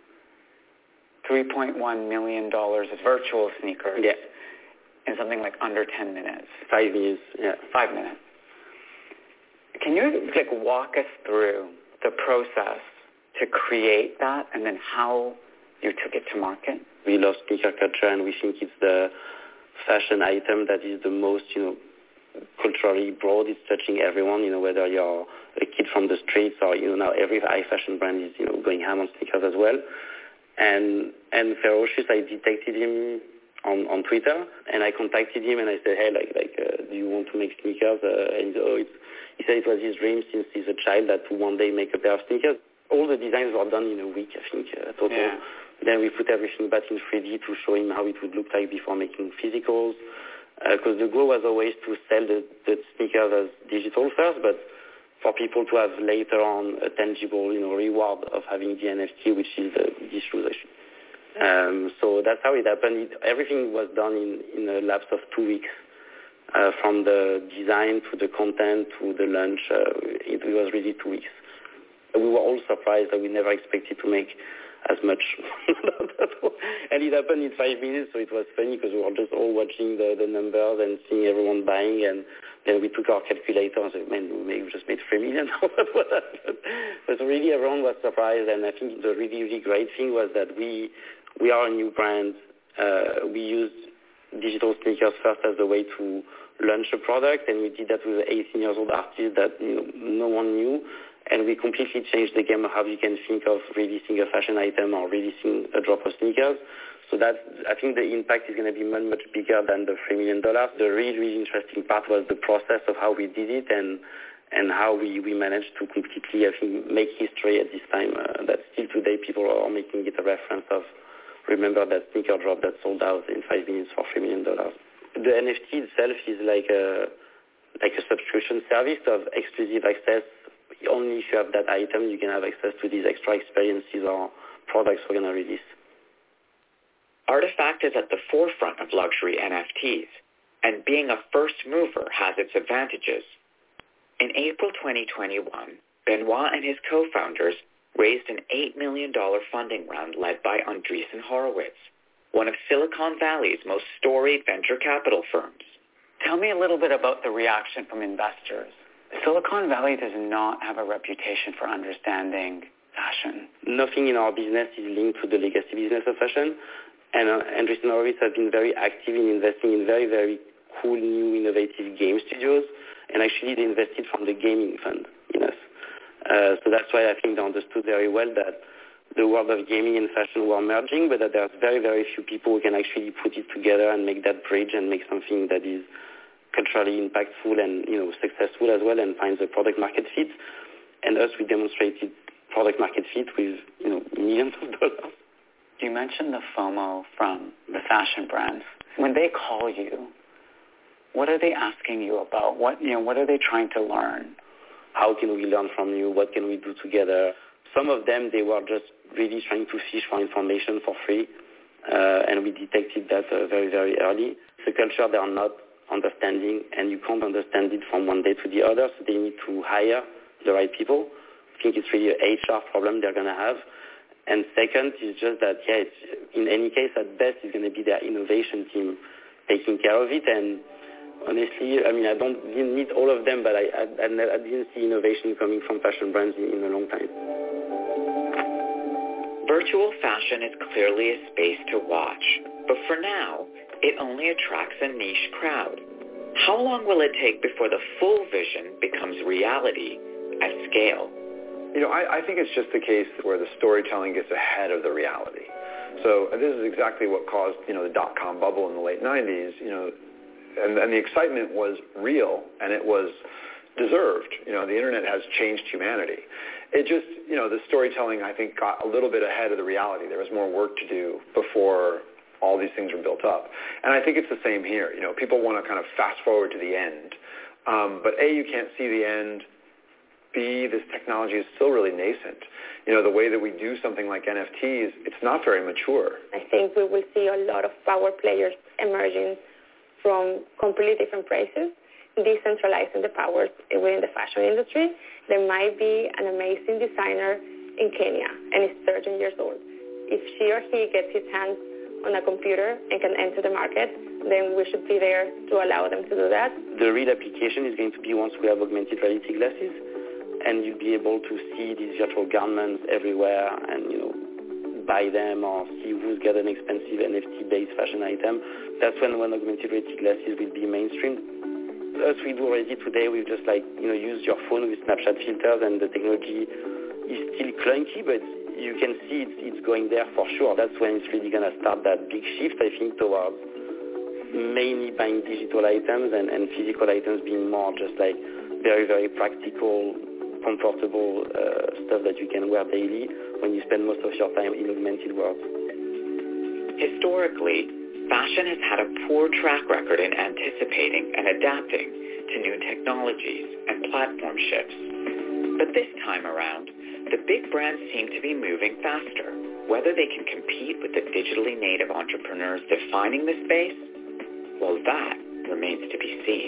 $3.1 million of virtual sneakers in something like under 10 minutes. 5 minutes, yeah. 5 minutes. Can you walk us through the process to create that and then how you took it to market? We love sneaker culture, and we think it's the fashion item that is the most, culturally broad. It's touching everyone, whether you're a kid from the streets or, now every high fashion brand is, going ham on sneakers as well. And Ferocious, I detected him on Twitter, and I contacted him and I said, hey, do you want to make sneakers? And he said it was his dream since he's a child that to one day make a pair of sneakers. All the designs were done in a week, I think, total. Yeah. Then we put everything back in 3D to show him how it would look like before making physicals. Because the goal was always to sell the sneakers as digital first, but for people to have later on a tangible, reward of having the NFT, which is the shoes actually. So that's how it happened. Everything was done in a lapse of 2 weeks. From the design to the content to the launch, it was really 2 weeks. We were all surprised that we never expected to make as much. And it happened in 5 minutes, so it was funny because we were just all watching the numbers and seeing everyone buying, and then we took our calculator and said, man, we just made 3 million. What happened? But really everyone was surprised, and I think the really, really great thing was that we are a new brand. We used digital sneakers first as a way to launch a product, and we did that with an 18-year-old artist that no one knew. And we completely changed the game of how you can think of releasing a fashion item or releasing a drop of sneakers. So that, I think the impact is going to be much, much bigger than the $3 million. The really, really interesting part was the process of how we did it and how we managed to completely, I think, make history at this time. That still today people are making it a reference of, remember that sneaker drop that sold out in 5 minutes for $3 million. The NFT itself is like a subscription service of exclusive access. Only if you have that item, you can have access to these extra experiences or products we're going to release. Artifact is at the forefront of luxury NFTs, and being a first mover has its advantages. In April 2021, Benoit and his co-founders raised an $8 million funding round led by Andreessen Horowitz, one of Silicon Valley's most storied venture capital firms. Tell me a little bit about the reaction from investors. Silicon Valley does not have a reputation for understanding fashion. Nothing in our business is linked to the legacy business of fashion. And Andreessen Horowitz have been very active in investing in very, very cool, new, innovative game studios. And actually, they invested from the gaming fund in us. So that's why I think they understood very well that the world of gaming and fashion were merging, but that there's very, very few people who can actually put it together and make that bridge and make something that is culturally impactful and successful as well, and finds a product market fit. And us, we demonstrated product market fit with millions of dollars. You mentioned the FOMO from the fashion brands. When they call you, what are they asking you about? What are they trying to learn? How can we learn from you? What can we do together? Some of them, they were just really trying to fish for information for free, and we detected that very, very early. It's a culture they are not understanding, and you can't understand it from one day to the other, so they need to hire the right people. I think it's really an HR problem they're going to have. And second is just that, it's, in any case, at best, it's going to be their innovation team taking care of it. And honestly, I didn't meet all of them, but I didn't see innovation coming from fashion brands in a long time. Virtual fashion is clearly a space to watch, but for now, it only attracts a niche crowd. How long will it take before the full vision becomes reality at scale? I think it's just the case where the storytelling gets ahead of the reality. So this is exactly what caused, the dot-com bubble in the late 90s, and the excitement was real, and it was deserved. The internet has changed humanity. It just, the storytelling, I think, got a little bit ahead of the reality. There was more work to do before all these things were built up. And I think it's the same here. People want to kind of fast forward to the end. But A, you can't see the end. B, this technology is still really nascent. The way that we do something like NFTs, it's not very mature. I think we will see a lot of power players emerging from completely different places, decentralizing the powers within the fashion industry. There might be an amazing designer in Kenya, and is 13 years old. If she or he gets his hands on a computer and can enter the market, then we should be there to allow them to do that. The real application is going to be once we have augmented reality glasses, and you'll be able to see these virtual garments everywhere and, buy them or see who's got an expensive NFT-based fashion item. That's when augmented reality glasses will be mainstream. As we do already today, we've just use your phone with Snapchat filters, and the technology is still clunky, but you can see it's going there for sure. That's when it's really going to start that big shift, I think, towards mainly buying digital items and physical items being more just very, very practical, comfortable stuff that you can wear daily when you spend most of your time in augmented worlds. Historically, fashion has had a poor track record in anticipating and adapting to new technologies and platform shifts. But this time around, the big brands seem to be moving faster. Whether they can compete with the digitally native entrepreneurs defining the space, well, that remains to be seen.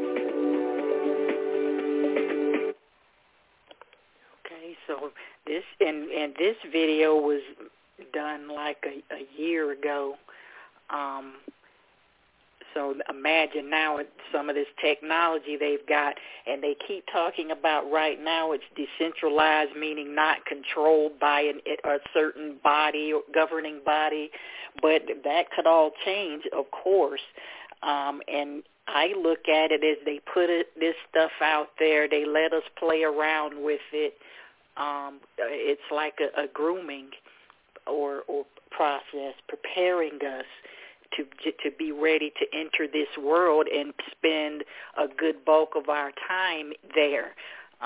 Okay, so this and this video was done like a year ago. So imagine now some of this technology they've got, and they keep talking about right now it's decentralized, meaning not controlled by a certain body or governing body, but that could all change, of course. And I look at it as they put this stuff out there, they let us play around with it. It's like a grooming or process, preparing us to be ready to enter this world and spend a good bulk of our time there.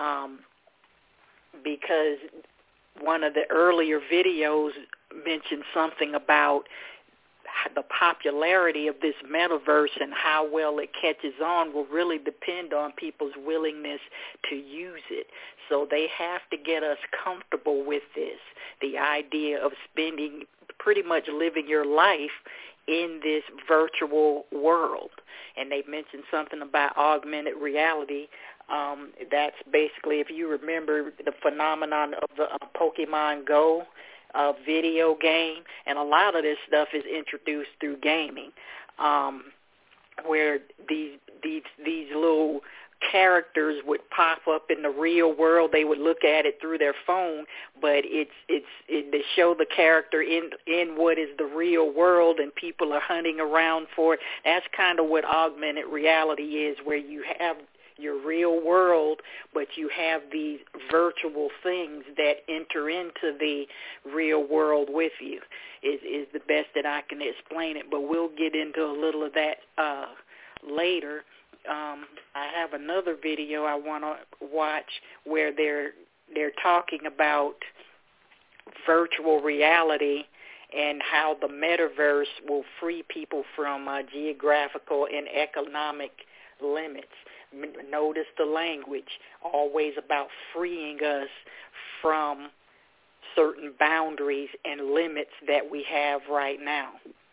Because one of the earlier videos mentioned something about the popularity of this metaverse and how well it catches on will really depend on people's willingness to use it. So they have to get us comfortable with this, the idea of spending, pretty much living your life in this virtual world. And they mentioned something about augmented reality. That's basically, if you remember, the phenomenon of the Pokemon Go video game, and a lot of this stuff is introduced through gaming, where these little characters would pop up in the real world. They would look at it through their phone, but they show the character in what is the real world, and people are hunting around for it. That's kind of what augmented reality is, where you have your real world, but you have these virtual things that enter into the real world with you, is the best that I can explain it, but we'll get into a little of that later. I have another video I want to watch where they're talking about virtual reality and how the metaverse will free people from geographical and economic limits. Notice the language, always about freeing us from certain boundaries and limits that we have right now.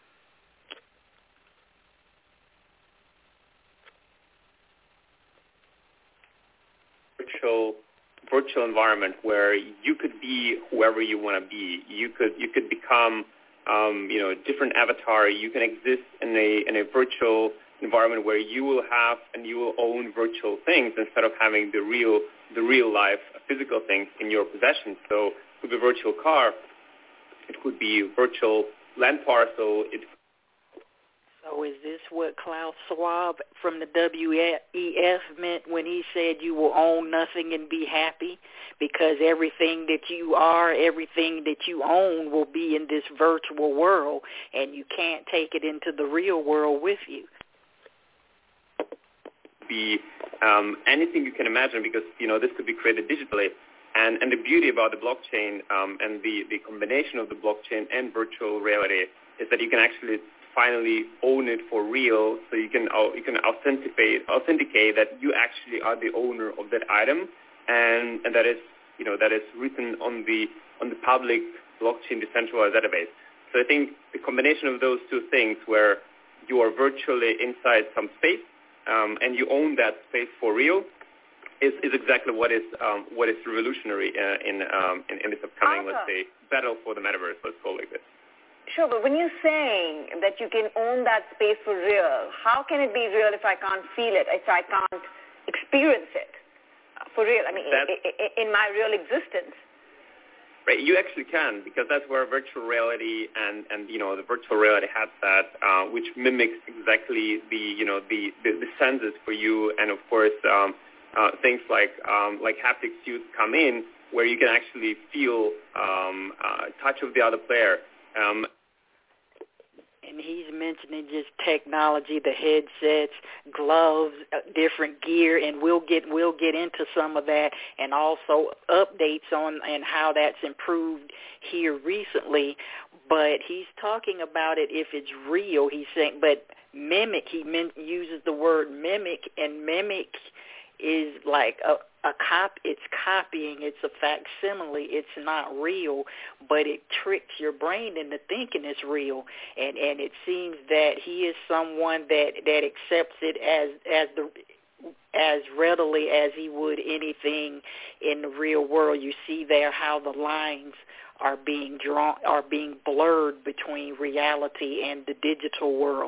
Virtual environment where you could be whoever you want to be. You could become a different avatar. You can exist in a virtual environment where you will have and you will own virtual things instead of having the real life physical things in your possession. So it could be a virtual car, it could be a virtual land parcel. So is this what Klaus Schwab from the WEF meant when he said you will own nothing and be happy? Because everything that you are, everything that you own will be in this virtual world, and you can't take it into the real world with you. Be anything you can imagine, because this could be created digitally, and the beauty about the blockchain and the combination of the blockchain and virtual reality is that you can actually finally own it for real. So you can authenticate that you actually are the owner of that item, and that is written on the public blockchain decentralized database. So I think the combination of those two things, where you are virtually inside some space, and you own that space for real, is exactly what is revolutionary in this upcoming, let's say, battle for the metaverse. Let's call it like this. Sure, but when you're saying that you can own that space for real, how can it be real if I can't feel it, if I can't experience it for real? I mean, in my real existence. Right, you actually can, because that's where virtual reality and the virtual reality headset, which mimics exactly the senses for you, and of course things like haptic suits come in, where you can actually feel touch of the other player. And he's mentioning just technology, the headsets, gloves, different gear, and we'll get into some of that, and also updates on and how that's improved here recently. But he's talking about it if it's real. He's saying, but mimic. He uses the word mimic, and mimic is like it's copying, it's a facsimile, it's not real, but it tricks your brain into thinking it's real, and it seems that he is someone that accepts it as readily as he would anything in the real world. You see there how the lines are being blurred between reality and the digital world.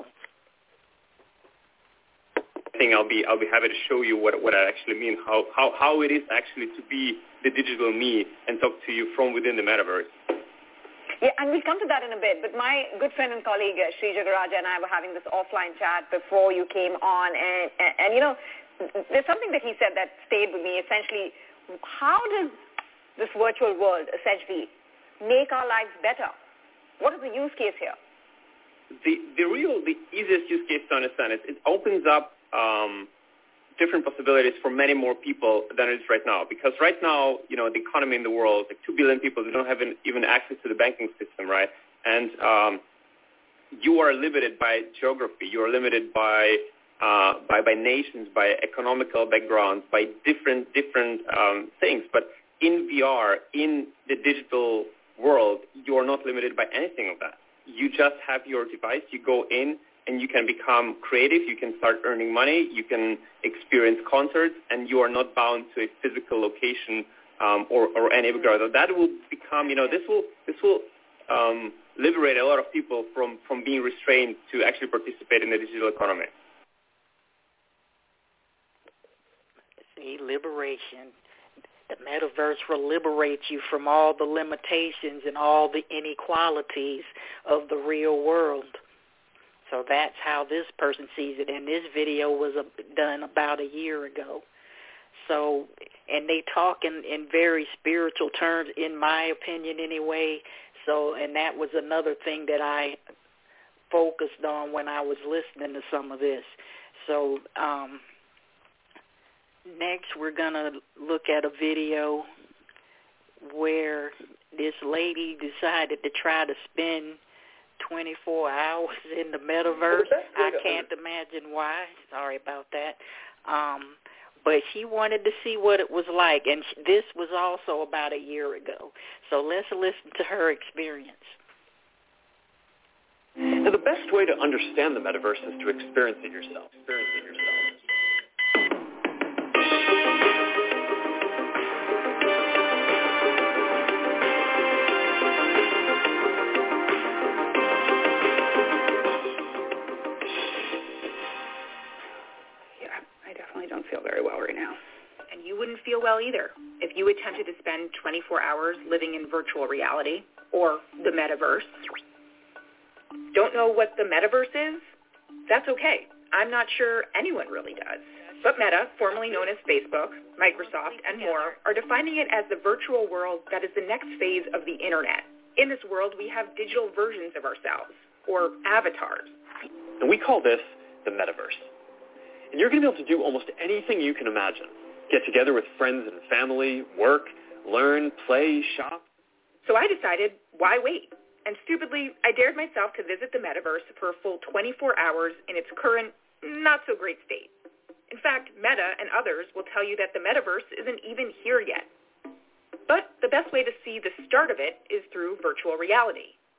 I think I'll be happy to show you what I actually mean, how it is actually to be the digital me and talk to you from within the metaverse. Yeah, and we'll come to that in a bit, but my good friend and colleague Sri Jagaraja and I were having this offline chat before you came on, and there's something that he said that stayed with me. Essentially, how does this virtual world essentially make our lives better? What is the use case here? The easiest use case to understand is it opens up different possibilities for many more people than it is right now. Because right now, the economy in the world, like 2 billion people, they don't have even access to the banking system, right? And you are limited by geography. You are limited by nations, by economical backgrounds, by different things. But in VR, in the digital world, you are not limited by anything of that. You just have your device. You go in, and you can become creative, you can start earning money, you can experience concerts, and you are not bound to a physical location or any regard. That will become, this will liberate a lot of people from being restrained to actually participate in the digital economy. See, liberation. The metaverse will liberate you from all the limitations and all the inequalities of the real world. So that's how this person sees it. And this video was done about a year ago. So, and they talk in very spiritual terms, in my opinion anyway. So, and that was another thing that I focused on when I was listening to some of this. So, next we're going to look at a video where this lady decided to try to spend 24 hours in the metaverse. I can't imagine why. Sorry about that. But she wanted to see what it was like, and this was also about a year ago. So let's listen to her experience. Now, the best way to understand the metaverse is to experience it yourself. Don't feel very well right now. And you wouldn't feel well either if you attempted to spend 24 hours living in virtual reality or the metaverse. Don't know what the metaverse is? That's okay. I'm not sure anyone really does. But Meta, formerly known as Facebook, Microsoft, and more, are defining it as the virtual world that is the next phase of the internet. In this world, we have digital versions of ourselves, or avatars. And we call this the metaverse. And you're going to be able to do almost anything you can imagine. Get together with friends and family, work, learn, play, shop. So I decided, why wait? And stupidly, I dared myself to visit the metaverse for a full 24 hours in its current, not-so-great state. In fact, Meta and others will tell you that the metaverse isn't even here yet. But the best way to see the start of it is through virtual reality.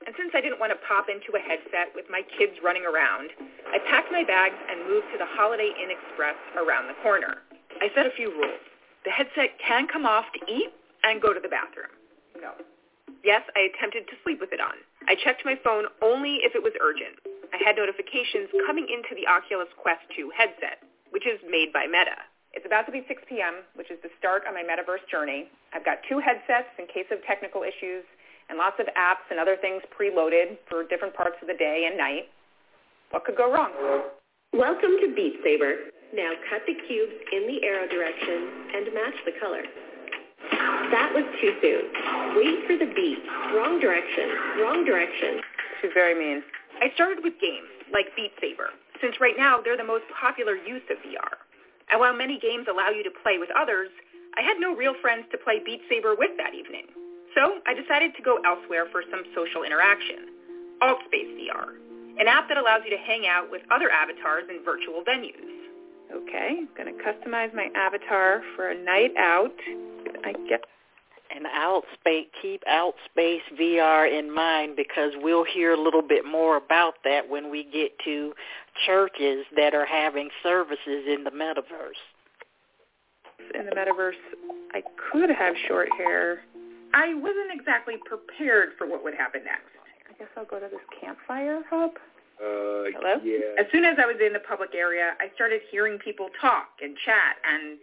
And since I didn't want to pop into a headset with my kids running around, I packed my bags and moved to the Holiday Inn Express around the corner. I set a few rules. The headset can come off to eat and go to the bathroom. No. Yes, I attempted to sleep with it on. I checked my phone only if it was urgent. I had notifications coming into the Oculus Quest 2 headset, which is made by Meta. It's about to be 6 p.m., which is the start on my metaverse journey. I've got 2 headsets in case of technical issues and lots of apps and other things preloaded for different parts of the day and night. What could go wrong? Welcome to Beat Saber. Now cut the cubes in the arrow direction and match the color. That was too soon. Wait for the beat. Wrong direction. Wrong direction. She's very mean. I started with games like Beat Saber, since right now they're the most popular use of VR. And while many games allow you to play with others, I had no real friends to play Beat Saber with that evening. So I decided to go elsewhere for some social interaction. AltSpace VR, an app that allows you to hang out with other avatars in virtual venues. Okay, I'm going to customize my avatar for a night out. I get. And keep AltSpace VR in mind, because we'll hear a little bit more about that when we get to churches that are having services in the metaverse. In the metaverse, I could have short hair. I wasn't exactly prepared for what would happen next. I guess I'll go to this campfire hub. Hello? Yeah. As soon as I was in the public area, I started hearing people talk and chat, and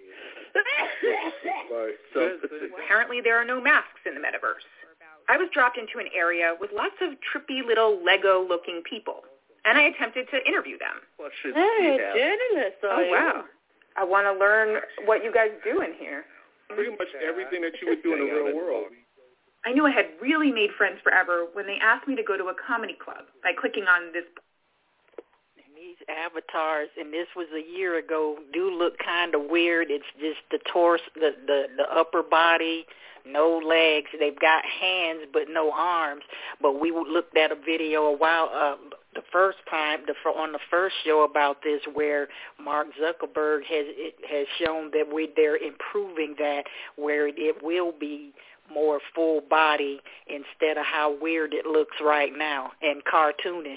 apparently there are no masks in the metaverse. I was dropped into an area with lots of trippy little Lego-looking people, and I attempted to interview them. Hey, journalist. Oh, wow. I want to learn what you guys do in here. Pretty much everything that you would do in the real world. I knew I had really made friends forever when they asked me to go to a comedy club by clicking on this. And these avatars, and this was a year ago, do look kind of weird. It's just the torso, the upper body, no legs. They've got hands but no arms. But we looked at a video a while the first time on the first show about this, where Mark Zuckerberg has shown that they're improving that, where it will be more full body instead of how weird it looks right now and cartoonish.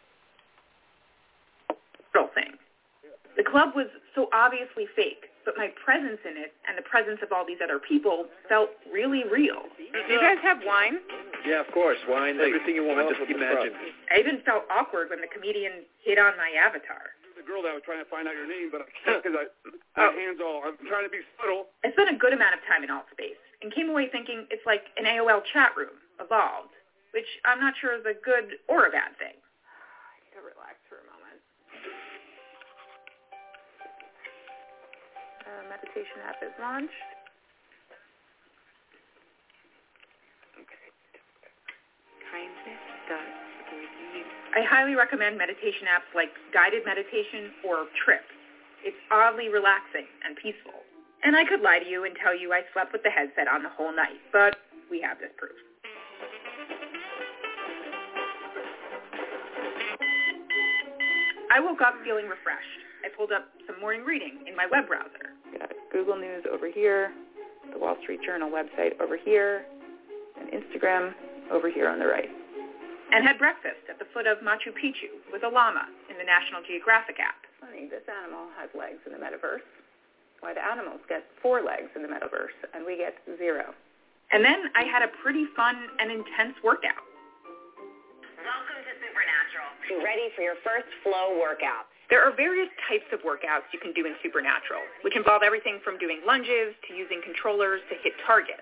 Thing. The club was so obviously fake, but my presence in it and the presence of all these other people felt really real. Do you guys have wine? Yeah, of course. Wine, everything you want. Just imagine. I even felt awkward when the comedian hit on my avatar. The girl that I was trying to find out your name, but I can't because my hands all. I'm trying to be subtle. I spent a good amount of time in AltSpace and came away thinking it's like an AOL chat room evolved, which I'm not sure is a good or a bad thing. I need to relax for a moment. Meditation app is launched. Okay. I highly recommend meditation apps like Guided Meditation or Trip. It's oddly relaxing and peaceful. And I could lie to you and tell you I slept with the headset on the whole night, but we have this proof. I woke up feeling refreshed. I pulled up some morning reading in my web browser. Got Google News over here, the Wall Street Journal website over here, and Instagram over here on the right. And had breakfast at the foot of Machu Picchu with a llama in the National Geographic app. Funny, this animal has legs in the metaverse. Why the animals get 4 legs in the metaverse and we get 0. And then I had a pretty fun and intense workout. Welcome to Supernatural. Be ready for your first flow workout. There are various types of workouts you can do in Supernatural, which involve everything from doing lunges to using controllers to hit targets.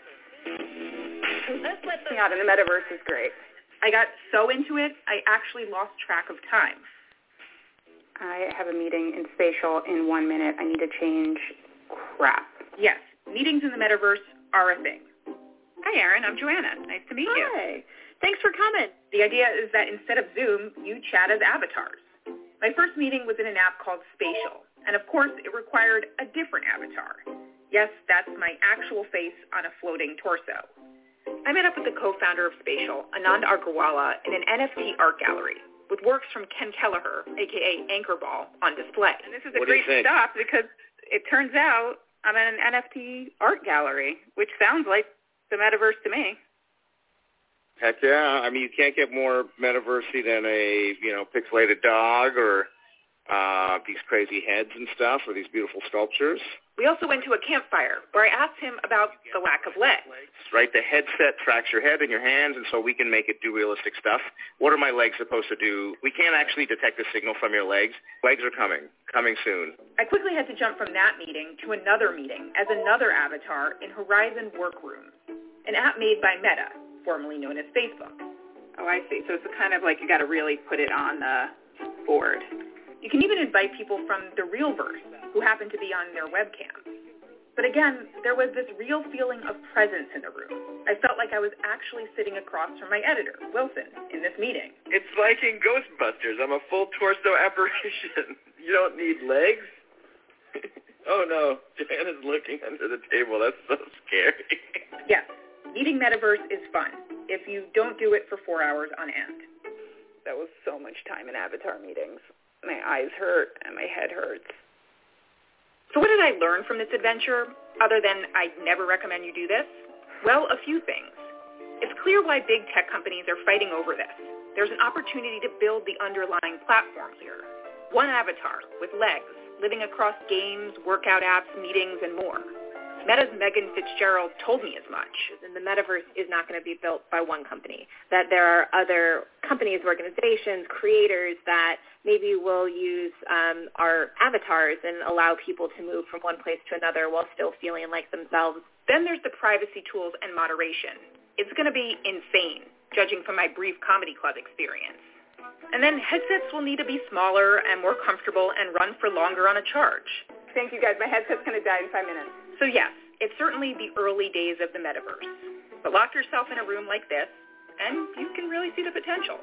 This out in the metaverse is great. I got so into it, I actually lost track of time. I have a meeting in Spatial in 1 minute. I need to change crap. Yes, meetings in the metaverse are a thing. Hi, Erin. I'm Joanna. Nice to meet you. Hi. Thanks for coming. The idea is that instead of Zoom, you chat as avatars. My first meeting was in an app called Spatial, and of course it required a different avatar. Yes, that's my actual face on a floating torso. I met up with the co-founder of Spatial, Anand Agarwala, in an NFT art gallery with works from Ken Kelleher, a.k.a. Anchorball, on display. And this is a great stop because it turns out I'm in an NFT art gallery, which sounds like the metaverse to me. Heck yeah. I mean, you can't get more metaversy than a, pixelated dog or these crazy heads and stuff or these beautiful sculptures. We also went to a campfire where I asked him about the lack of legs. Right, the headset tracks your head and your hands, and so we can make it do realistic stuff. What are my legs supposed to do? We can't actually detect the signal from your legs. Legs are coming soon. I quickly had to jump from that meeting to another meeting as another avatar in Horizon Workrooms, an app made by Meta, formerly known as Facebook. Oh, I see. So it's kind of like you got to really put it on the board. You can even invite people from the Realverse who happen to be on their webcam. But again, there was this real feeling of presence in the room. I felt like I was actually sitting across from my editor, Wilson, in this meeting. It's like in Ghostbusters. I'm a full torso apparition. You don't need legs? Oh, no. Jan is looking under the table. That's so scary. Yes, meeting Metaverse is fun if you don't do it for 4 hours on end. That was so much time in avatar meetings. My eyes hurt and my head hurts. So what did I learn from this adventure, other than I'd never recommend you do this? Well, a few things. It's clear why big tech companies are fighting over this. There's an opportunity to build the underlying platforms here. One avatar with legs, living across games, workout apps, meetings, and more. Meta's Megan Fitzgerald told me as much. And the metaverse is not going to be built by one company, that there are other companies, organizations, creators that maybe will use our avatars and allow people to move from one place to another while still feeling like themselves. Then there's the privacy tools and moderation. It's going to be insane, judging from my brief comedy club experience. And then headsets will need to be smaller and more comfortable and run for longer on a charge. Thank you, guys. My headset's going to die in 5 minutes. So yes, it's certainly the early days of the metaverse. But lock yourself in a room like this, and you can really see the potential.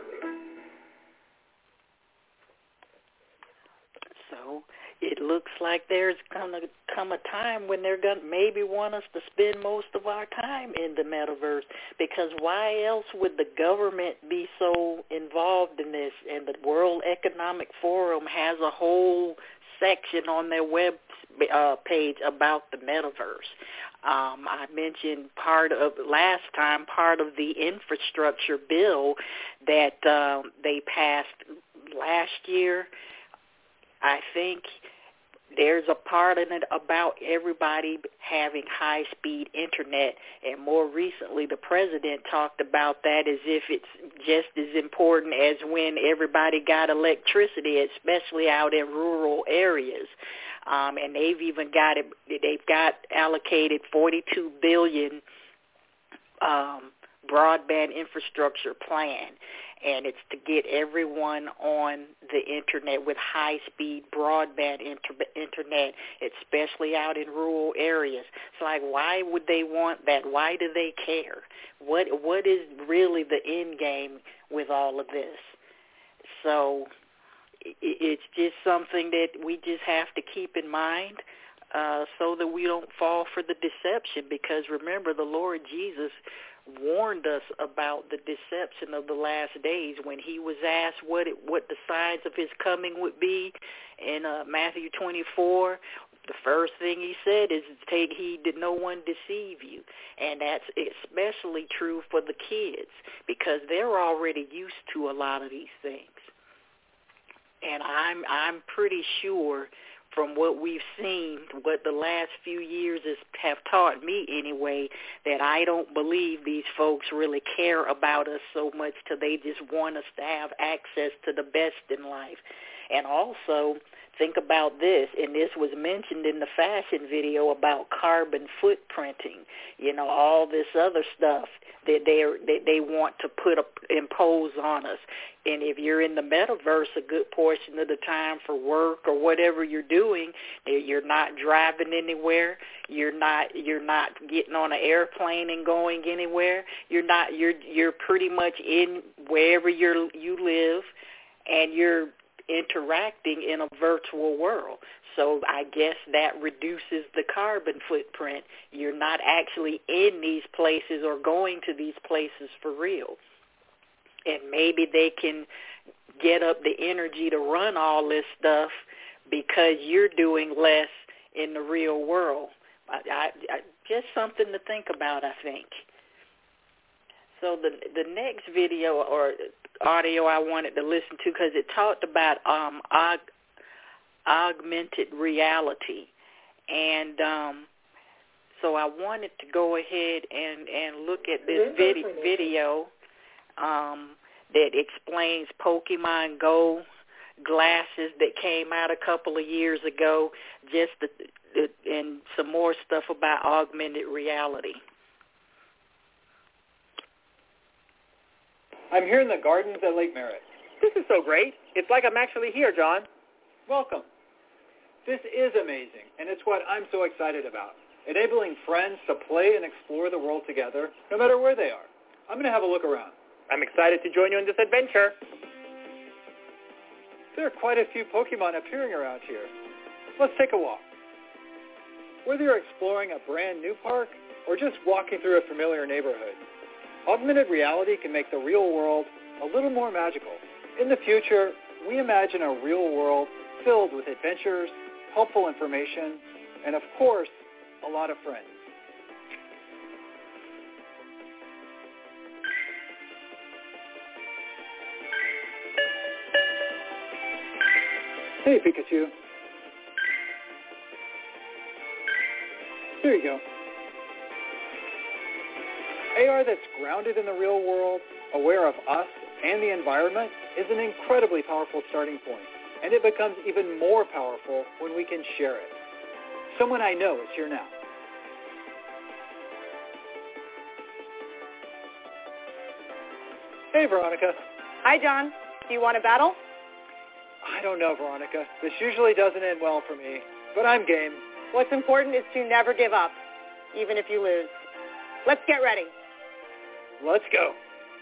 So it looks like there's going to come a time when they're going to maybe want us to spend most of our time in the metaverse, because why else would the government be so involved in this? And the World Economic Forum has a whole section on their web page about the metaverse. I mentioned part of the infrastructure bill that they passed last year. I think there's a part in it about everybody having high-speed internet, and more recently the president talked about that as if it's just as important as when everybody got electricity, especially out in rural areas. And they've got allocated $42 billion broadband infrastructure plan, and it's to get everyone on the internet with high-speed broadband internet, especially out in rural areas. So, like, why would they want that? Why do they care? What is really the end game with all of this? So it's just something that we just have to keep in mind so that we don't fall for the deception, because remember, the Lord Jesus warned us about the deception of the last days when he was asked what the signs of his coming would be in Matthew 24. The first thing he said is, take heed that no one deceive you. And that's especially true for the kids, because they're already used to a lot of these things. And I'm pretty sure from what we've seen, what the last few years have taught me anyway, that I don't believe these folks really care about us so much till they just want us to have access to the best in life. And also, think about this, and this was mentioned in the fashion video about carbon footprinting, all this other stuff that they want to impose on us. And if you're in the metaverse a good portion of the time for work or whatever you're doing, you're not driving anywhere, you're not getting on an airplane and going anywhere, you're pretty much in wherever you live, and you're interacting in a virtual world. So I guess that reduces the carbon footprint. You're not actually in these places or going to these places for real. And maybe they can get up the energy to run all this stuff because you're doing less in the real world. I just something to think about, I think. So the next video or audio I wanted to listen to, because it talked about augmented reality, and so I wanted to go ahead and look at this video that explains Pokemon Go glasses that came out a couple of years ago, and some more stuff about augmented reality. I'm here in the gardens at Lake Merritt. This is so great. It's like I'm actually here, John. Welcome. This is amazing, and it's what I'm so excited about, enabling friends to play and explore the world together, no matter where they are. I'm going to have a look around. I'm excited to join you in this adventure. There are quite a few Pokemon appearing around here. Let's take a walk. Whether you're exploring a brand new park or just walking through a familiar neighborhood, augmented reality can make the real world a little more magical. In the future, we imagine a real world filled with adventures, helpful information, and of course, a lot of friends. Hey, Pikachu. There you go. AR that's grounded in the real world, aware of us and the environment, is an incredibly powerful starting point, and it becomes even more powerful when we can share it. Someone I know is here now. Hey, Veronica. Hi, John. Do you want to battle? I don't know, Veronica. This usually doesn't end well for me, but I'm game. What's important is to never give up, even if you lose. Let's get ready. Let's go.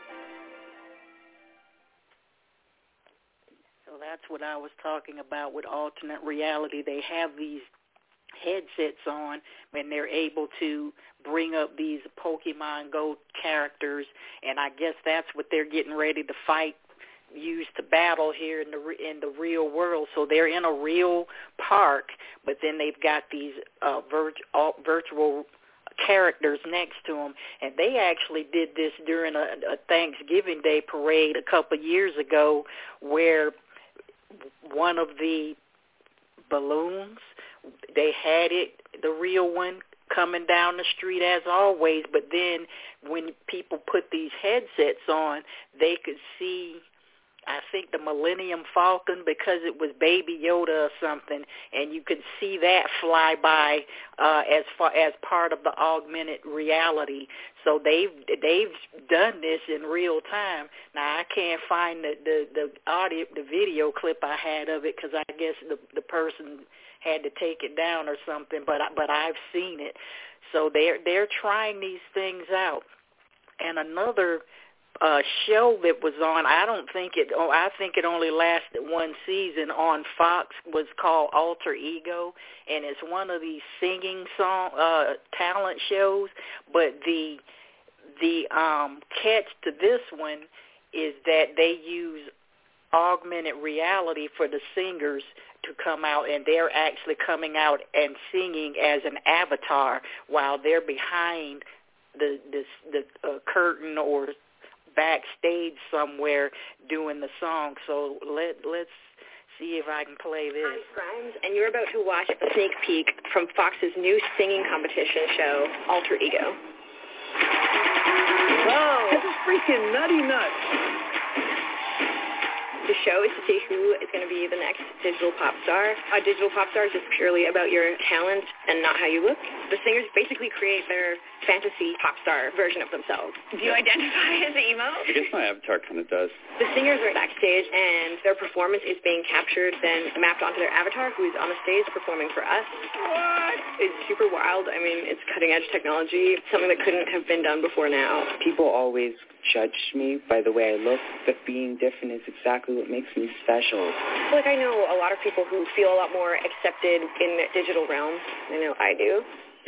So that's what I was talking about with alternate reality. They have these headsets on when they're able to bring up these Pokemon Go characters, and I guess that's what they're getting ready to fight, use to battle here in the real world. So they're in a real park, but then they've got these virtual characters next to them, and they actually did this during a Thanksgiving Day parade a couple of years ago, where one of the balloons, they had it, the real one, coming down the street as always, but then when people put these headsets on, they could see, I think, the Millennium Falcon, because it was Baby Yoda or something, and you could see that fly by as part of the augmented reality. So they've done this in real time. Now I can't find the audio, the video clip I had of it, because I guess the person had to take it down or something. But I've seen it. So they're trying these things out. And another show that was on, I think it only lasted one season on Fox, was called Alter Ego, and it's one of these singing song talent shows. But the catch to this one is that they use augmented reality for the singers to come out, and they're actually coming out and singing as an avatar while they're behind the curtain or backstage somewhere doing the song. So let's see if I can play this. I'm Grimes, and you're about to watch a sneak peek from Fox's new singing competition show, Alter Ego. Whoa! This is freaking nutty nuts. The show is to see who is going to be the next digital pop star. A digital pop star is just purely about your talent and not how you look. The singers basically create their fantasy pop star version of themselves. Do you identify as emo? I guess my avatar kind of does. The singers are backstage, and their performance is being captured, then mapped onto their avatar, who is on the stage performing for us. What? It's super wild. I mean, it's cutting-edge technology, something that couldn't have been done before now. People always judge me by the way I look, but being different is exactly what makes me special. Like, I know a lot of people who feel a lot more accepted in the digital realm. I know I do.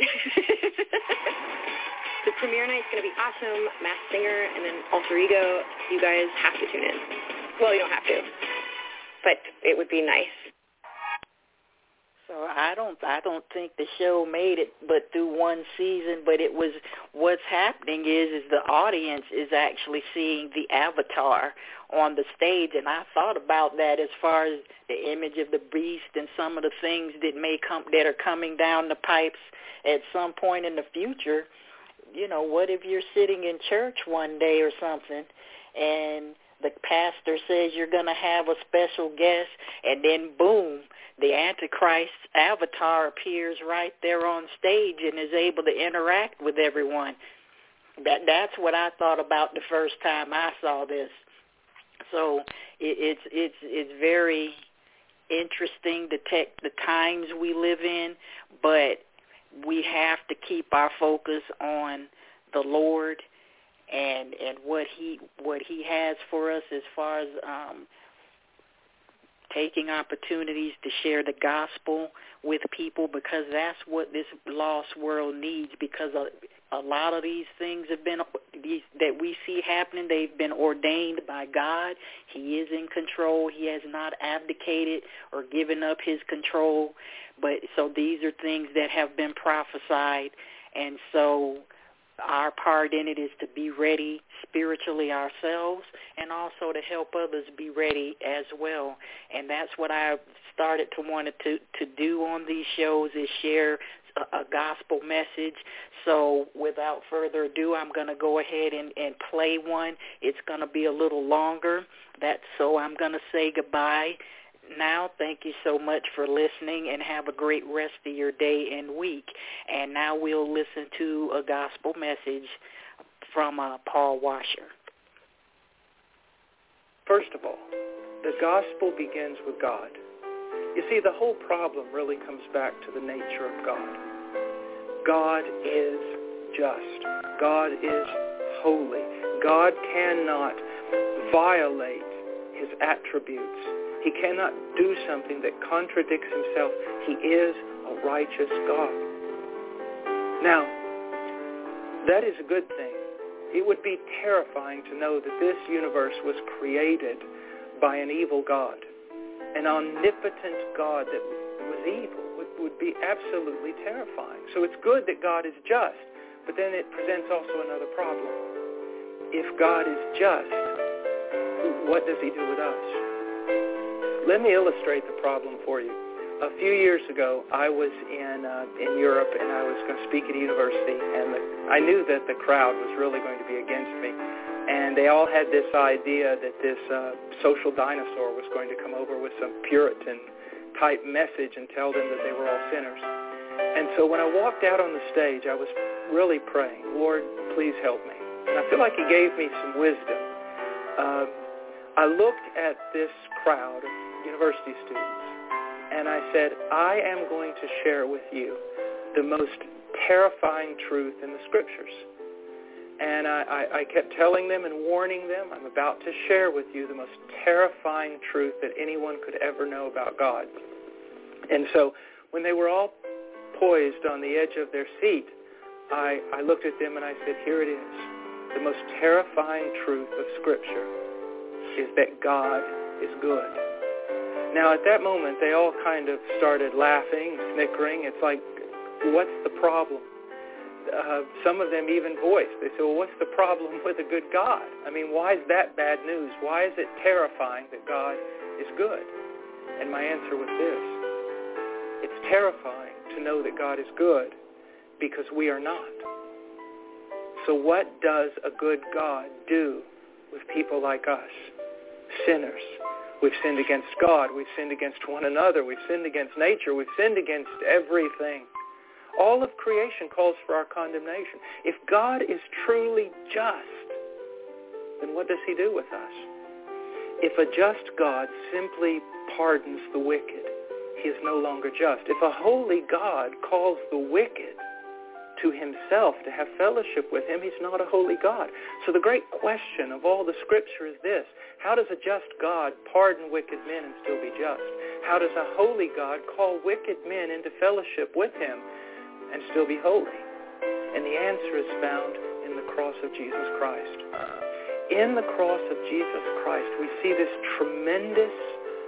The premiere night's going to be awesome. Masked Singer and then Alter Ego. You guys have to tune in. Well, you don't have to, but it would be nice. So Well, I don't think the show made it but through one season, but it was, what's happening is the audience is actually seeing the avatar on the stage, and I thought about that as far as the image of the beast and some of the things that are coming down the pipes at some point in the future. You know, what if you're sitting in church one day or something, and the pastor says you're going to have a special guest, and then boom, the Antichrist avatar appears right there on stage and is able to interact with everyone. That's what I thought about the first time I saw this. So it's very interesting, the times we live in, but we have to keep our focus on the Lord and what he has for us as far as taking opportunities to share the gospel with people, because that's what this lost world needs, because a lot of these things that we see happening, they've been ordained by God. He is in control. He has not abdicated or given up his control. But so these are things that have been prophesied, and so our part in it is to be ready spiritually ourselves and also to help others be ready as well. And that's what I started to want to do on these shows, is share a gospel message. So without further ado, I'm going to go ahead and play one. It's going to be a little longer. So I'm going to say goodbye now. Thank you so much for listening, and have a great rest of your day and week. And now we'll listen to a gospel message from Paul Washer. First of all, the gospel begins with God. You see, the whole problem really comes back to the nature of God. God is just. God is holy. God cannot violate his attributes. He cannot do something that contradicts himself. He is a righteous God. Now, that is a good thing. It would be terrifying to know that this universe was created by an evil God. An omnipotent God that was evil would be absolutely terrifying. So it's good that God is just, but then it presents also another problem. If God is just, what does he do with us? Let me illustrate the problem for you. A few years ago, I was in Europe, and I was going to speak at a university, and I knew that the crowd was really going to be against me. And they all had this idea that this social dinosaur was going to come over with some Puritan-type message and tell them that they were all sinners. And so when I walked out on the stage, I was really praying, Lord, please help me. And I feel like he gave me some wisdom. I looked at this crowd of university students, and I said, I am going to share with you the most terrifying truth in the Scriptures. And I kept telling them and warning them, I'm about to share with you the most terrifying truth that anyone could ever know about God. And so when they were all poised on the edge of their seat, I looked at them and I said, here it is. The most terrifying truth of Scripture is that God is good. Now at that moment, they all kind of started laughing, snickering. It's like, what's the problem? Some of them even voiced. They said, well, what's the problem with a good God? I mean, why is that bad news? Why is it terrifying that God is good? And my answer was this. It's terrifying to know that God is good because we are not. So what does a good God do with people like us, sinners? We've sinned against God. We've sinned against one another. We've sinned against nature. We've sinned against everything. All of creation calls for our condemnation. If God is truly just, then what does he do with us? If a just God simply pardons the wicked, he is no longer just. If a holy God calls the wicked to himself to have fellowship with him, he's not a holy God. So the great question of all the Scripture is this: how does a just God pardon wicked men and still be just? How does a holy God call wicked men into fellowship with him and still be holy? And the answer is found in the cross of Jesus Christ. In the cross of Jesus Christ, we see this tremendous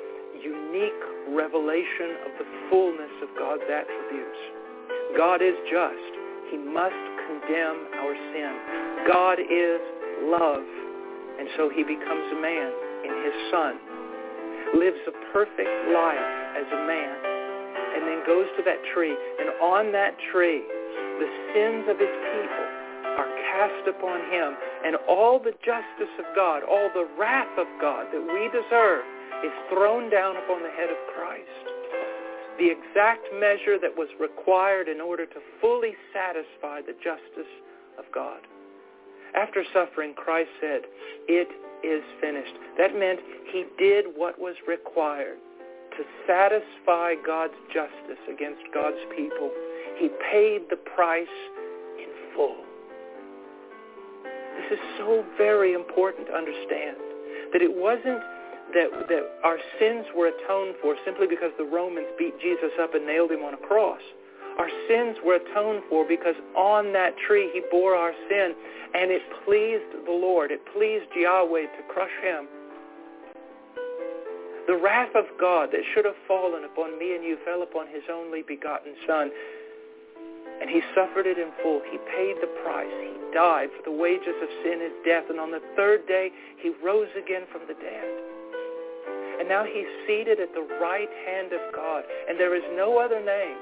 unique revelation of the fullness of God's attributes. God is just. He must condemn our sin. God is love, and so he becomes a man in his Son, lives a perfect life as a man, and then goes to that tree, and on that tree, the sins of his people are cast upon him, and all the justice of God, all the wrath of God that we deserve is thrown down upon the head of Christ. The exact measure that was required in order to fully satisfy the justice of God. After suffering, Christ said, "It is finished." That meant he did what was required to satisfy God's justice against God's people. He paid the price in full. This is so very important to understand, that it wasn't that our sins were atoned for simply because the Romans beat Jesus up and nailed him on a cross. Our sins were atoned for because on that tree he bore our sin, and it pleased the Lord. It pleased Yahweh to crush him. The wrath of God that should have fallen upon me and you fell upon his only begotten Son, and he suffered it in full. He paid the price. He died, for the wages of sin is death, and on the third day he rose again from the dead. And now he's seated at the right hand of God. And there is no other name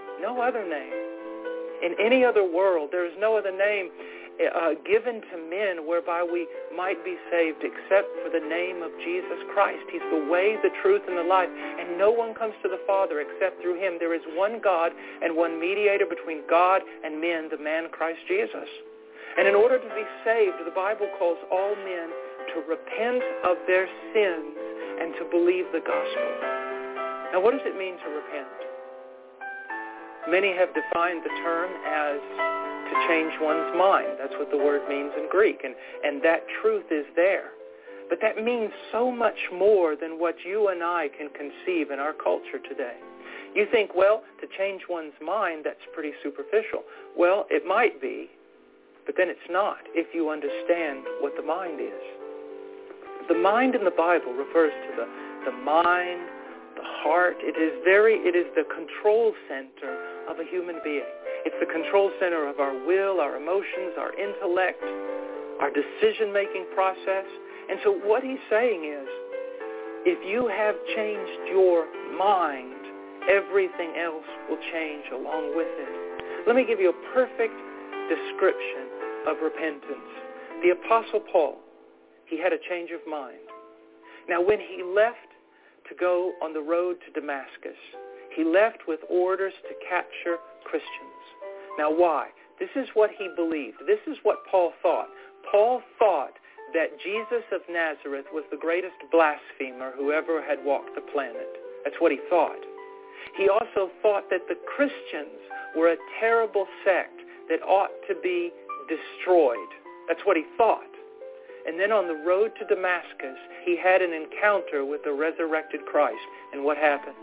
in any other world. There is no other name given to men whereby we might be saved except for the name of Jesus Christ. He's the way, the truth, and the life. And no one comes to the Father except through him. There is one God and one mediator between God and men, the man Christ Jesus. And in order to be saved, the Bible calls all men to repent of their sins and to believe the gospel. Now, what does it mean to repent? Many have defined the term as to change one's mind. That's what the word means in Greek, and that truth is there. But that means so much more than what you and I can conceive in our culture today. You think, well, to change one's mind, that's pretty superficial. Well, it might be, but then it's not if you understand what the mind is. The mind in the Bible refers to the mind, the heart. It is the control center of a human being. It's the control center of our will, our emotions, our intellect, our decision-making process. And so what he's saying is, if you have changed your mind, everything else will change along with it. Let me give you a perfect description of repentance. The Apostle Paul, he had a change of mind. Now, when he left to go on the road to Damascus, he left with orders to capture Christians. Now, why? This is what he believed. This is what Paul thought. Paul thought that Jesus of Nazareth was the greatest blasphemer who ever had walked the planet. That's what he thought. He also thought that the Christians were a terrible sect that ought to be destroyed. That's what he thought. And then on the road to Damascus, he had an encounter with the resurrected Christ. And what happened?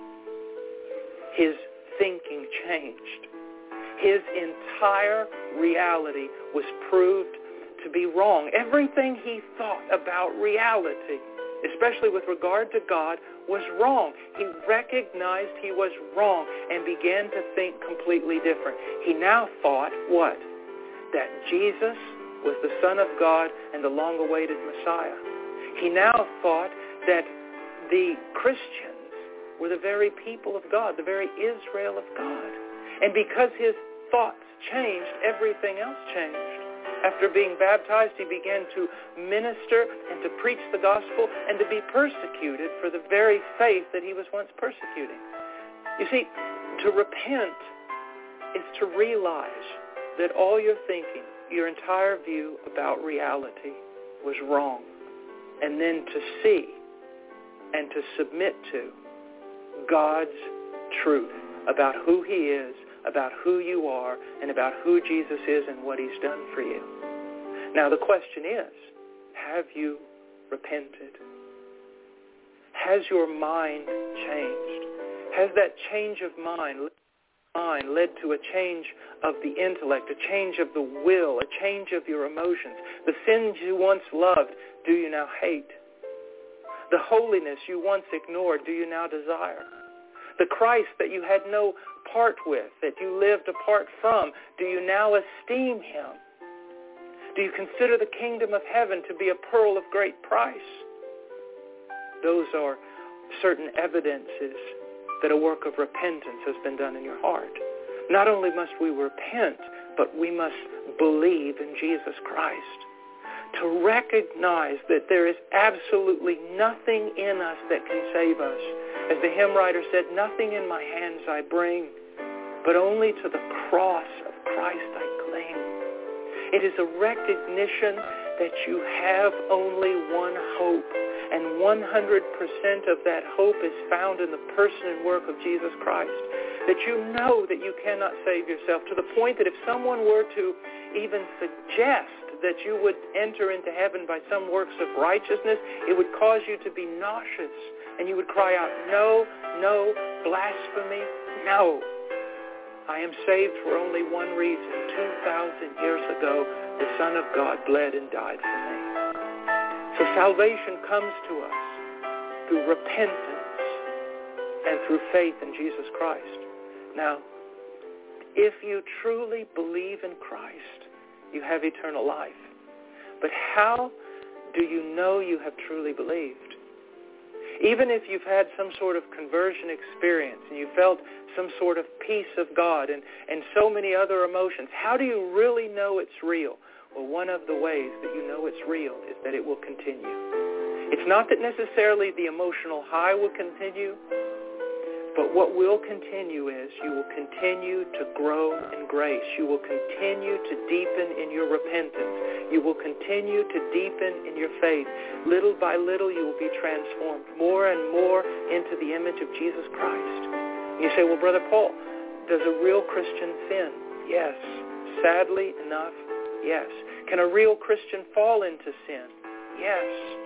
His thinking changed. His entire reality was proved to be wrong. Everything he thought about reality, especially with regard to God, was wrong. He recognized he was wrong and began to think completely different. He now thought what? That Jesus was the Son of God and the long-awaited Messiah. He now thought that the Christians were the very people of God, the very Israel of God. And because his thoughts changed, everything else changed. After being baptized, he began to minister and to preach the gospel and to be persecuted for the very faith that he was once persecuting. You see, to repent is to realize that all your thinking, your entire view about reality was wrong, and then to see and to submit to God's truth about who he is, about who you are, and about who Jesus is and what he's done for you. Now the question is, have you repented? Has your mind changed? Has that change of mind led to a change of the intellect, a change of the will, a change of your emotions? The sins you once loved, do you now hate? The holiness you once ignored, do you now desire? The Christ that you had no part with, that you lived apart from, do you now esteem him? Do you consider the kingdom of heaven to be a pearl of great price? Those are certain evidences that a work of repentance has been done in your heart. Not only must we repent, but we must believe in Jesus Christ. To recognize that there is absolutely nothing in us that can save us. As the hymn writer said, nothing in my hands I bring, but only to the cross of Christ I cling. It is a recognition that you have only one hope, and 100% of that hope is found in the person and work of Jesus Christ. That you know that you cannot save yourself, to the point that if someone were to even suggest that you would enter into heaven by some works of righteousness, it would cause you to be nauseous, and you would cry out, no, no, blasphemy, no. I am saved for only one reason. 2,000 years ago, the Son of God bled and died for me. So salvation comes to us through repentance and through faith in Jesus Christ. Now, if you truly believe in Christ, you have eternal life. But how do you know you have truly believed? Even if you've had some sort of conversion experience and you felt some sort of peace of God and so many other emotions, how do you really know it's real? Well, one of the ways that you know it's real is that it will continue. It's not that necessarily the emotional high will continue, but what will continue is you will continue to grow in grace. You will continue to deepen in your repentance. You will continue to deepen in your faith. Little by little, you will be transformed more and more into the image of Jesus Christ. And you say, well, Brother Paul, does a real Christian sin? Yes. Sadly enough, yes. Can a real Christian fall into sin? Yes.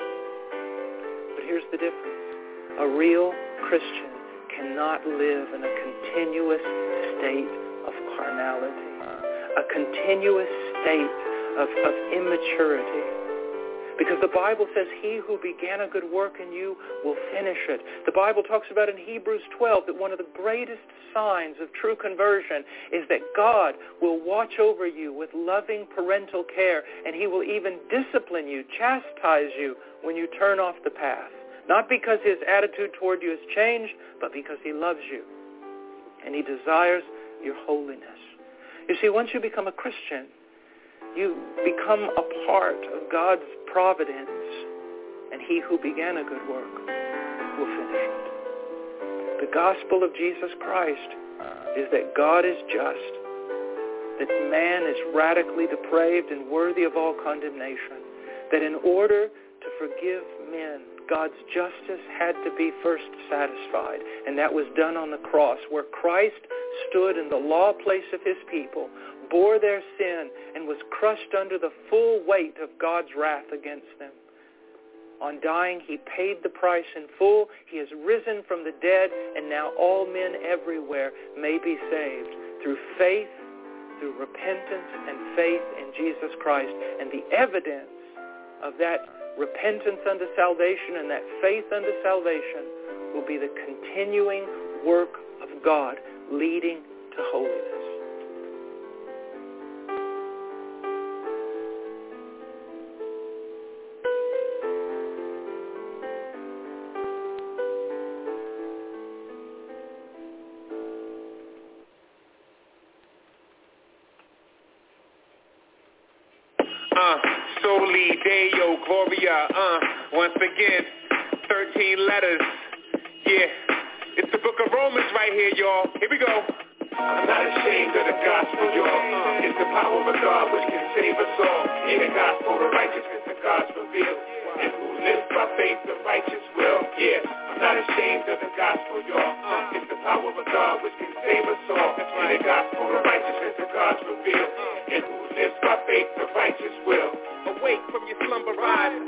But here's the difference. A real Christian cannot live in a continuous state of carnality, a continuous state of immaturity. Because the Bible says he who began a good work in you will finish it. The Bible talks about in Hebrews 12 that one of the greatest signs of true conversion is that God will watch over you with loving parental care, and he will even discipline you, chastise you when you turn off the path. Not because his attitude toward you has changed, but because he loves you. And he desires your holiness. You see, once you become a Christian, you become a part of God's providence. And he who began a good work will finish it. The gospel of Jesus Christ is that God is just, that man is radically depraved and worthy of all condemnation, that in order to forgive men, God's justice had to be first satisfied, and that was done on the cross, where Christ stood in the law place of his people, bore their sin, and was crushed under the full weight of God's wrath against them. On dying, he paid the price in full. He has risen from the dead, and now all men everywhere may be saved through faith, through repentance and faith in Jesus Christ. And the evidence of that repentance unto salvation and that faith unto salvation will be the continuing work of God leading to holiness. Soli Deo Gloria, once again, 13 letters, yeah, it's the book of Romans right here, y'all, here we go. I'm not ashamed of the gospel, y'all, it's the power of God which can save us all. In the gospel, the righteousness of God's revealed, and who lives by faith, the righteous will, yeah. I'm not ashamed of the gospel, y'all, it's the power of God which can save us all. In the gospel, the righteousness of God's revealed, and who lives by faith, the righteous will. Awake from your slumber, rise, a letter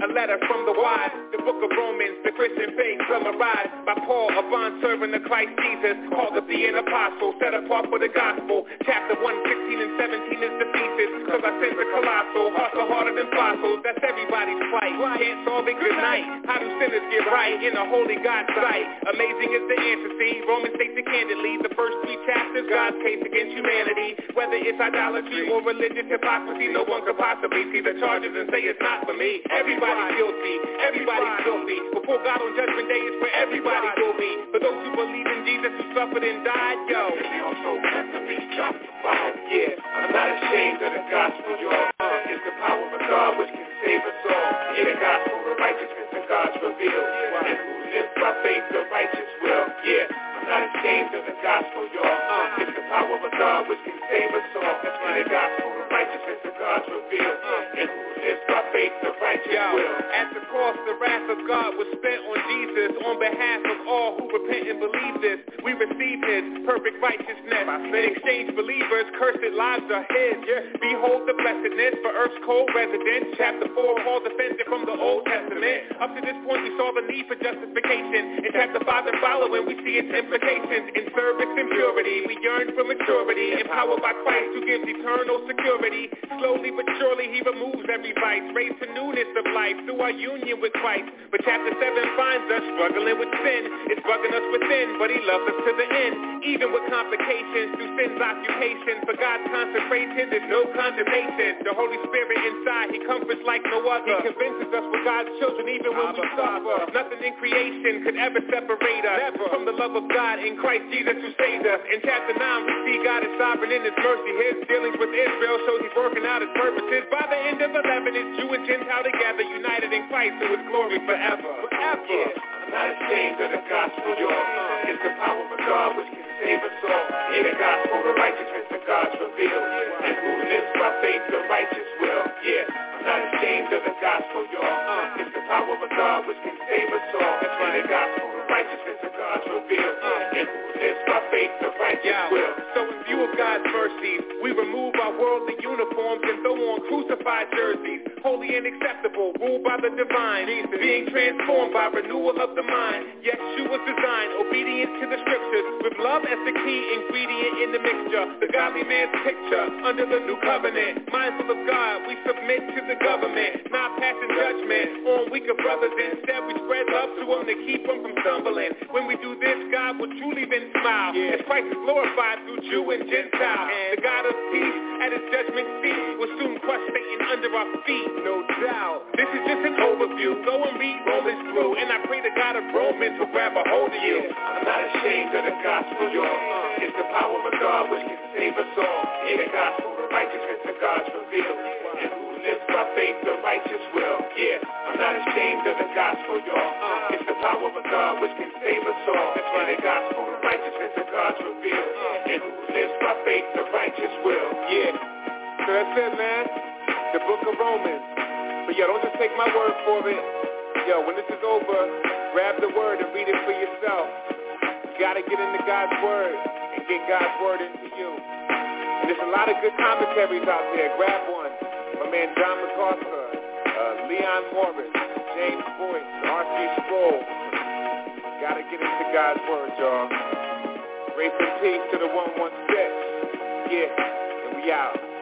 from the wise. The book of Romans, the Christian faith summarized by Paul, a bondservant of Christ Jesus, called to be an apostle, set apart for the gospel. Chapter 1, 16 and 17 is the thesis, cause our sins are colossal, hearts are harder than fossils. That's everybody's plight. Can't solve it, good night. How do sinners get right in a holy God's sight? Amazing is the answer, see. Romans states it candidly. The first 3 chapters, God's case against humanity. Whether it's idolatry or religious hypocrisy, no one could possibly see the charges and say it's not for me. Everybody's guilty. Everybody's guilty. Before God on Judgment Day is where everybody will be. For those who believe in Jesus who suffered and died, yo. We also have to be justified. Yeah, I'm not ashamed of the gospel, y'all. It's the power of God which can save us all. In the gospel, the righteousness of God's revealed. And who lives by faith, the righteous will. Yeah, I'm not ashamed of the gospel, y'all. It's the power of God which can save us all. In the gospel, the righteousness of God's revealed. And who lives by faith, the righteous will. At the cross, the wrath of God was spent on Jesus on behalf of all who repent and believe this. We receive his perfect righteousness. In exchange, believers, cursed lives are his. Behold the blessedness for earth's cold residents. Chapter 4, Paul defends it from the Old Testament. Up to this point, we saw the need for justification. In chapter 5 and following, we see its implications. In service and purity, we yearn for maturity. Empowered by Christ who gives eternal security. Slowly but surely, he removes every vice. Raised to newness of life through our union with Christ. But chapter 7 finds us struggling with sin. It's bugging us within, but he loves us to the end. Even with complications through sin's occupation. For God's consecration, there's no condemnation. The Holy Spirit inside, he comforts like no other. He convinces us we're God's children even when we suffer. Nothing in creation could ever separate us from the love of God in Christ Jesus who saved us. In chapter 9, we see God is sovereign in his mercy. His dealings with Israel shows he's working out his purposes. By the end of 11, it's Jew and Gentile together, united in Christ to his glory forever. Yeah, I'm not ashamed of the gospel, y'all. It's the power of God which can save us all. In the gospel, the righteousness of God's revealed. And who lives by faith, the righteous will. Yeah, I'm not ashamed of the gospel, y'all. It's the power of God which can save us all. In the gospel, the righteousness of God's revealed. And who lives by faith, the righteous will. So in view of God's mercies, we remove our worldly uniforms and throw on crucified jerseys. Holy and acceptable, ruled by the divine. Being transformed by renewal of the mind. Yeshua's design, obedience to the scriptures. With love as the key ingredient in the mixture. The godly man's picture under the new covenant. Mindful of God, we submit to the government. Not passing judgment on weaker brothers. Instead, we spread love to them to keep them from stumbling. When we do this, God will truly then smile. As Christ is glorified through Jew and Gentile. The God of peace at his judgment seat will soon crush Satan under our feet. No doubt. This is just an overview. Go and read Romans through. And I pray the God of Romans will grab a hold of you. I'm not ashamed of the gospel, y'all. It's the power of God which can save us all. In the gospel, the righteousness of God's revealed. And who lives by faith, the righteous will. Yeah, I'm not ashamed of the gospel, y'all. It's the power of God which can save us all. In the gospel, the righteousness of God's revealed. And who lives by faith, the righteous will. Yeah, so that's it, man. The book of Romans. But yo, don't just take my word for it. Yo, when this is over, grab the word and read it for yourself. You gotta get into God's word and get God's word into you. And there's a lot of good commentaries out there. Grab one. My man John MacArthur, Leon Morris, James Boyce, R.C. Sproul. Gotta get into God's word, y'all. Grace and peace to the 116. Yeah, and we out.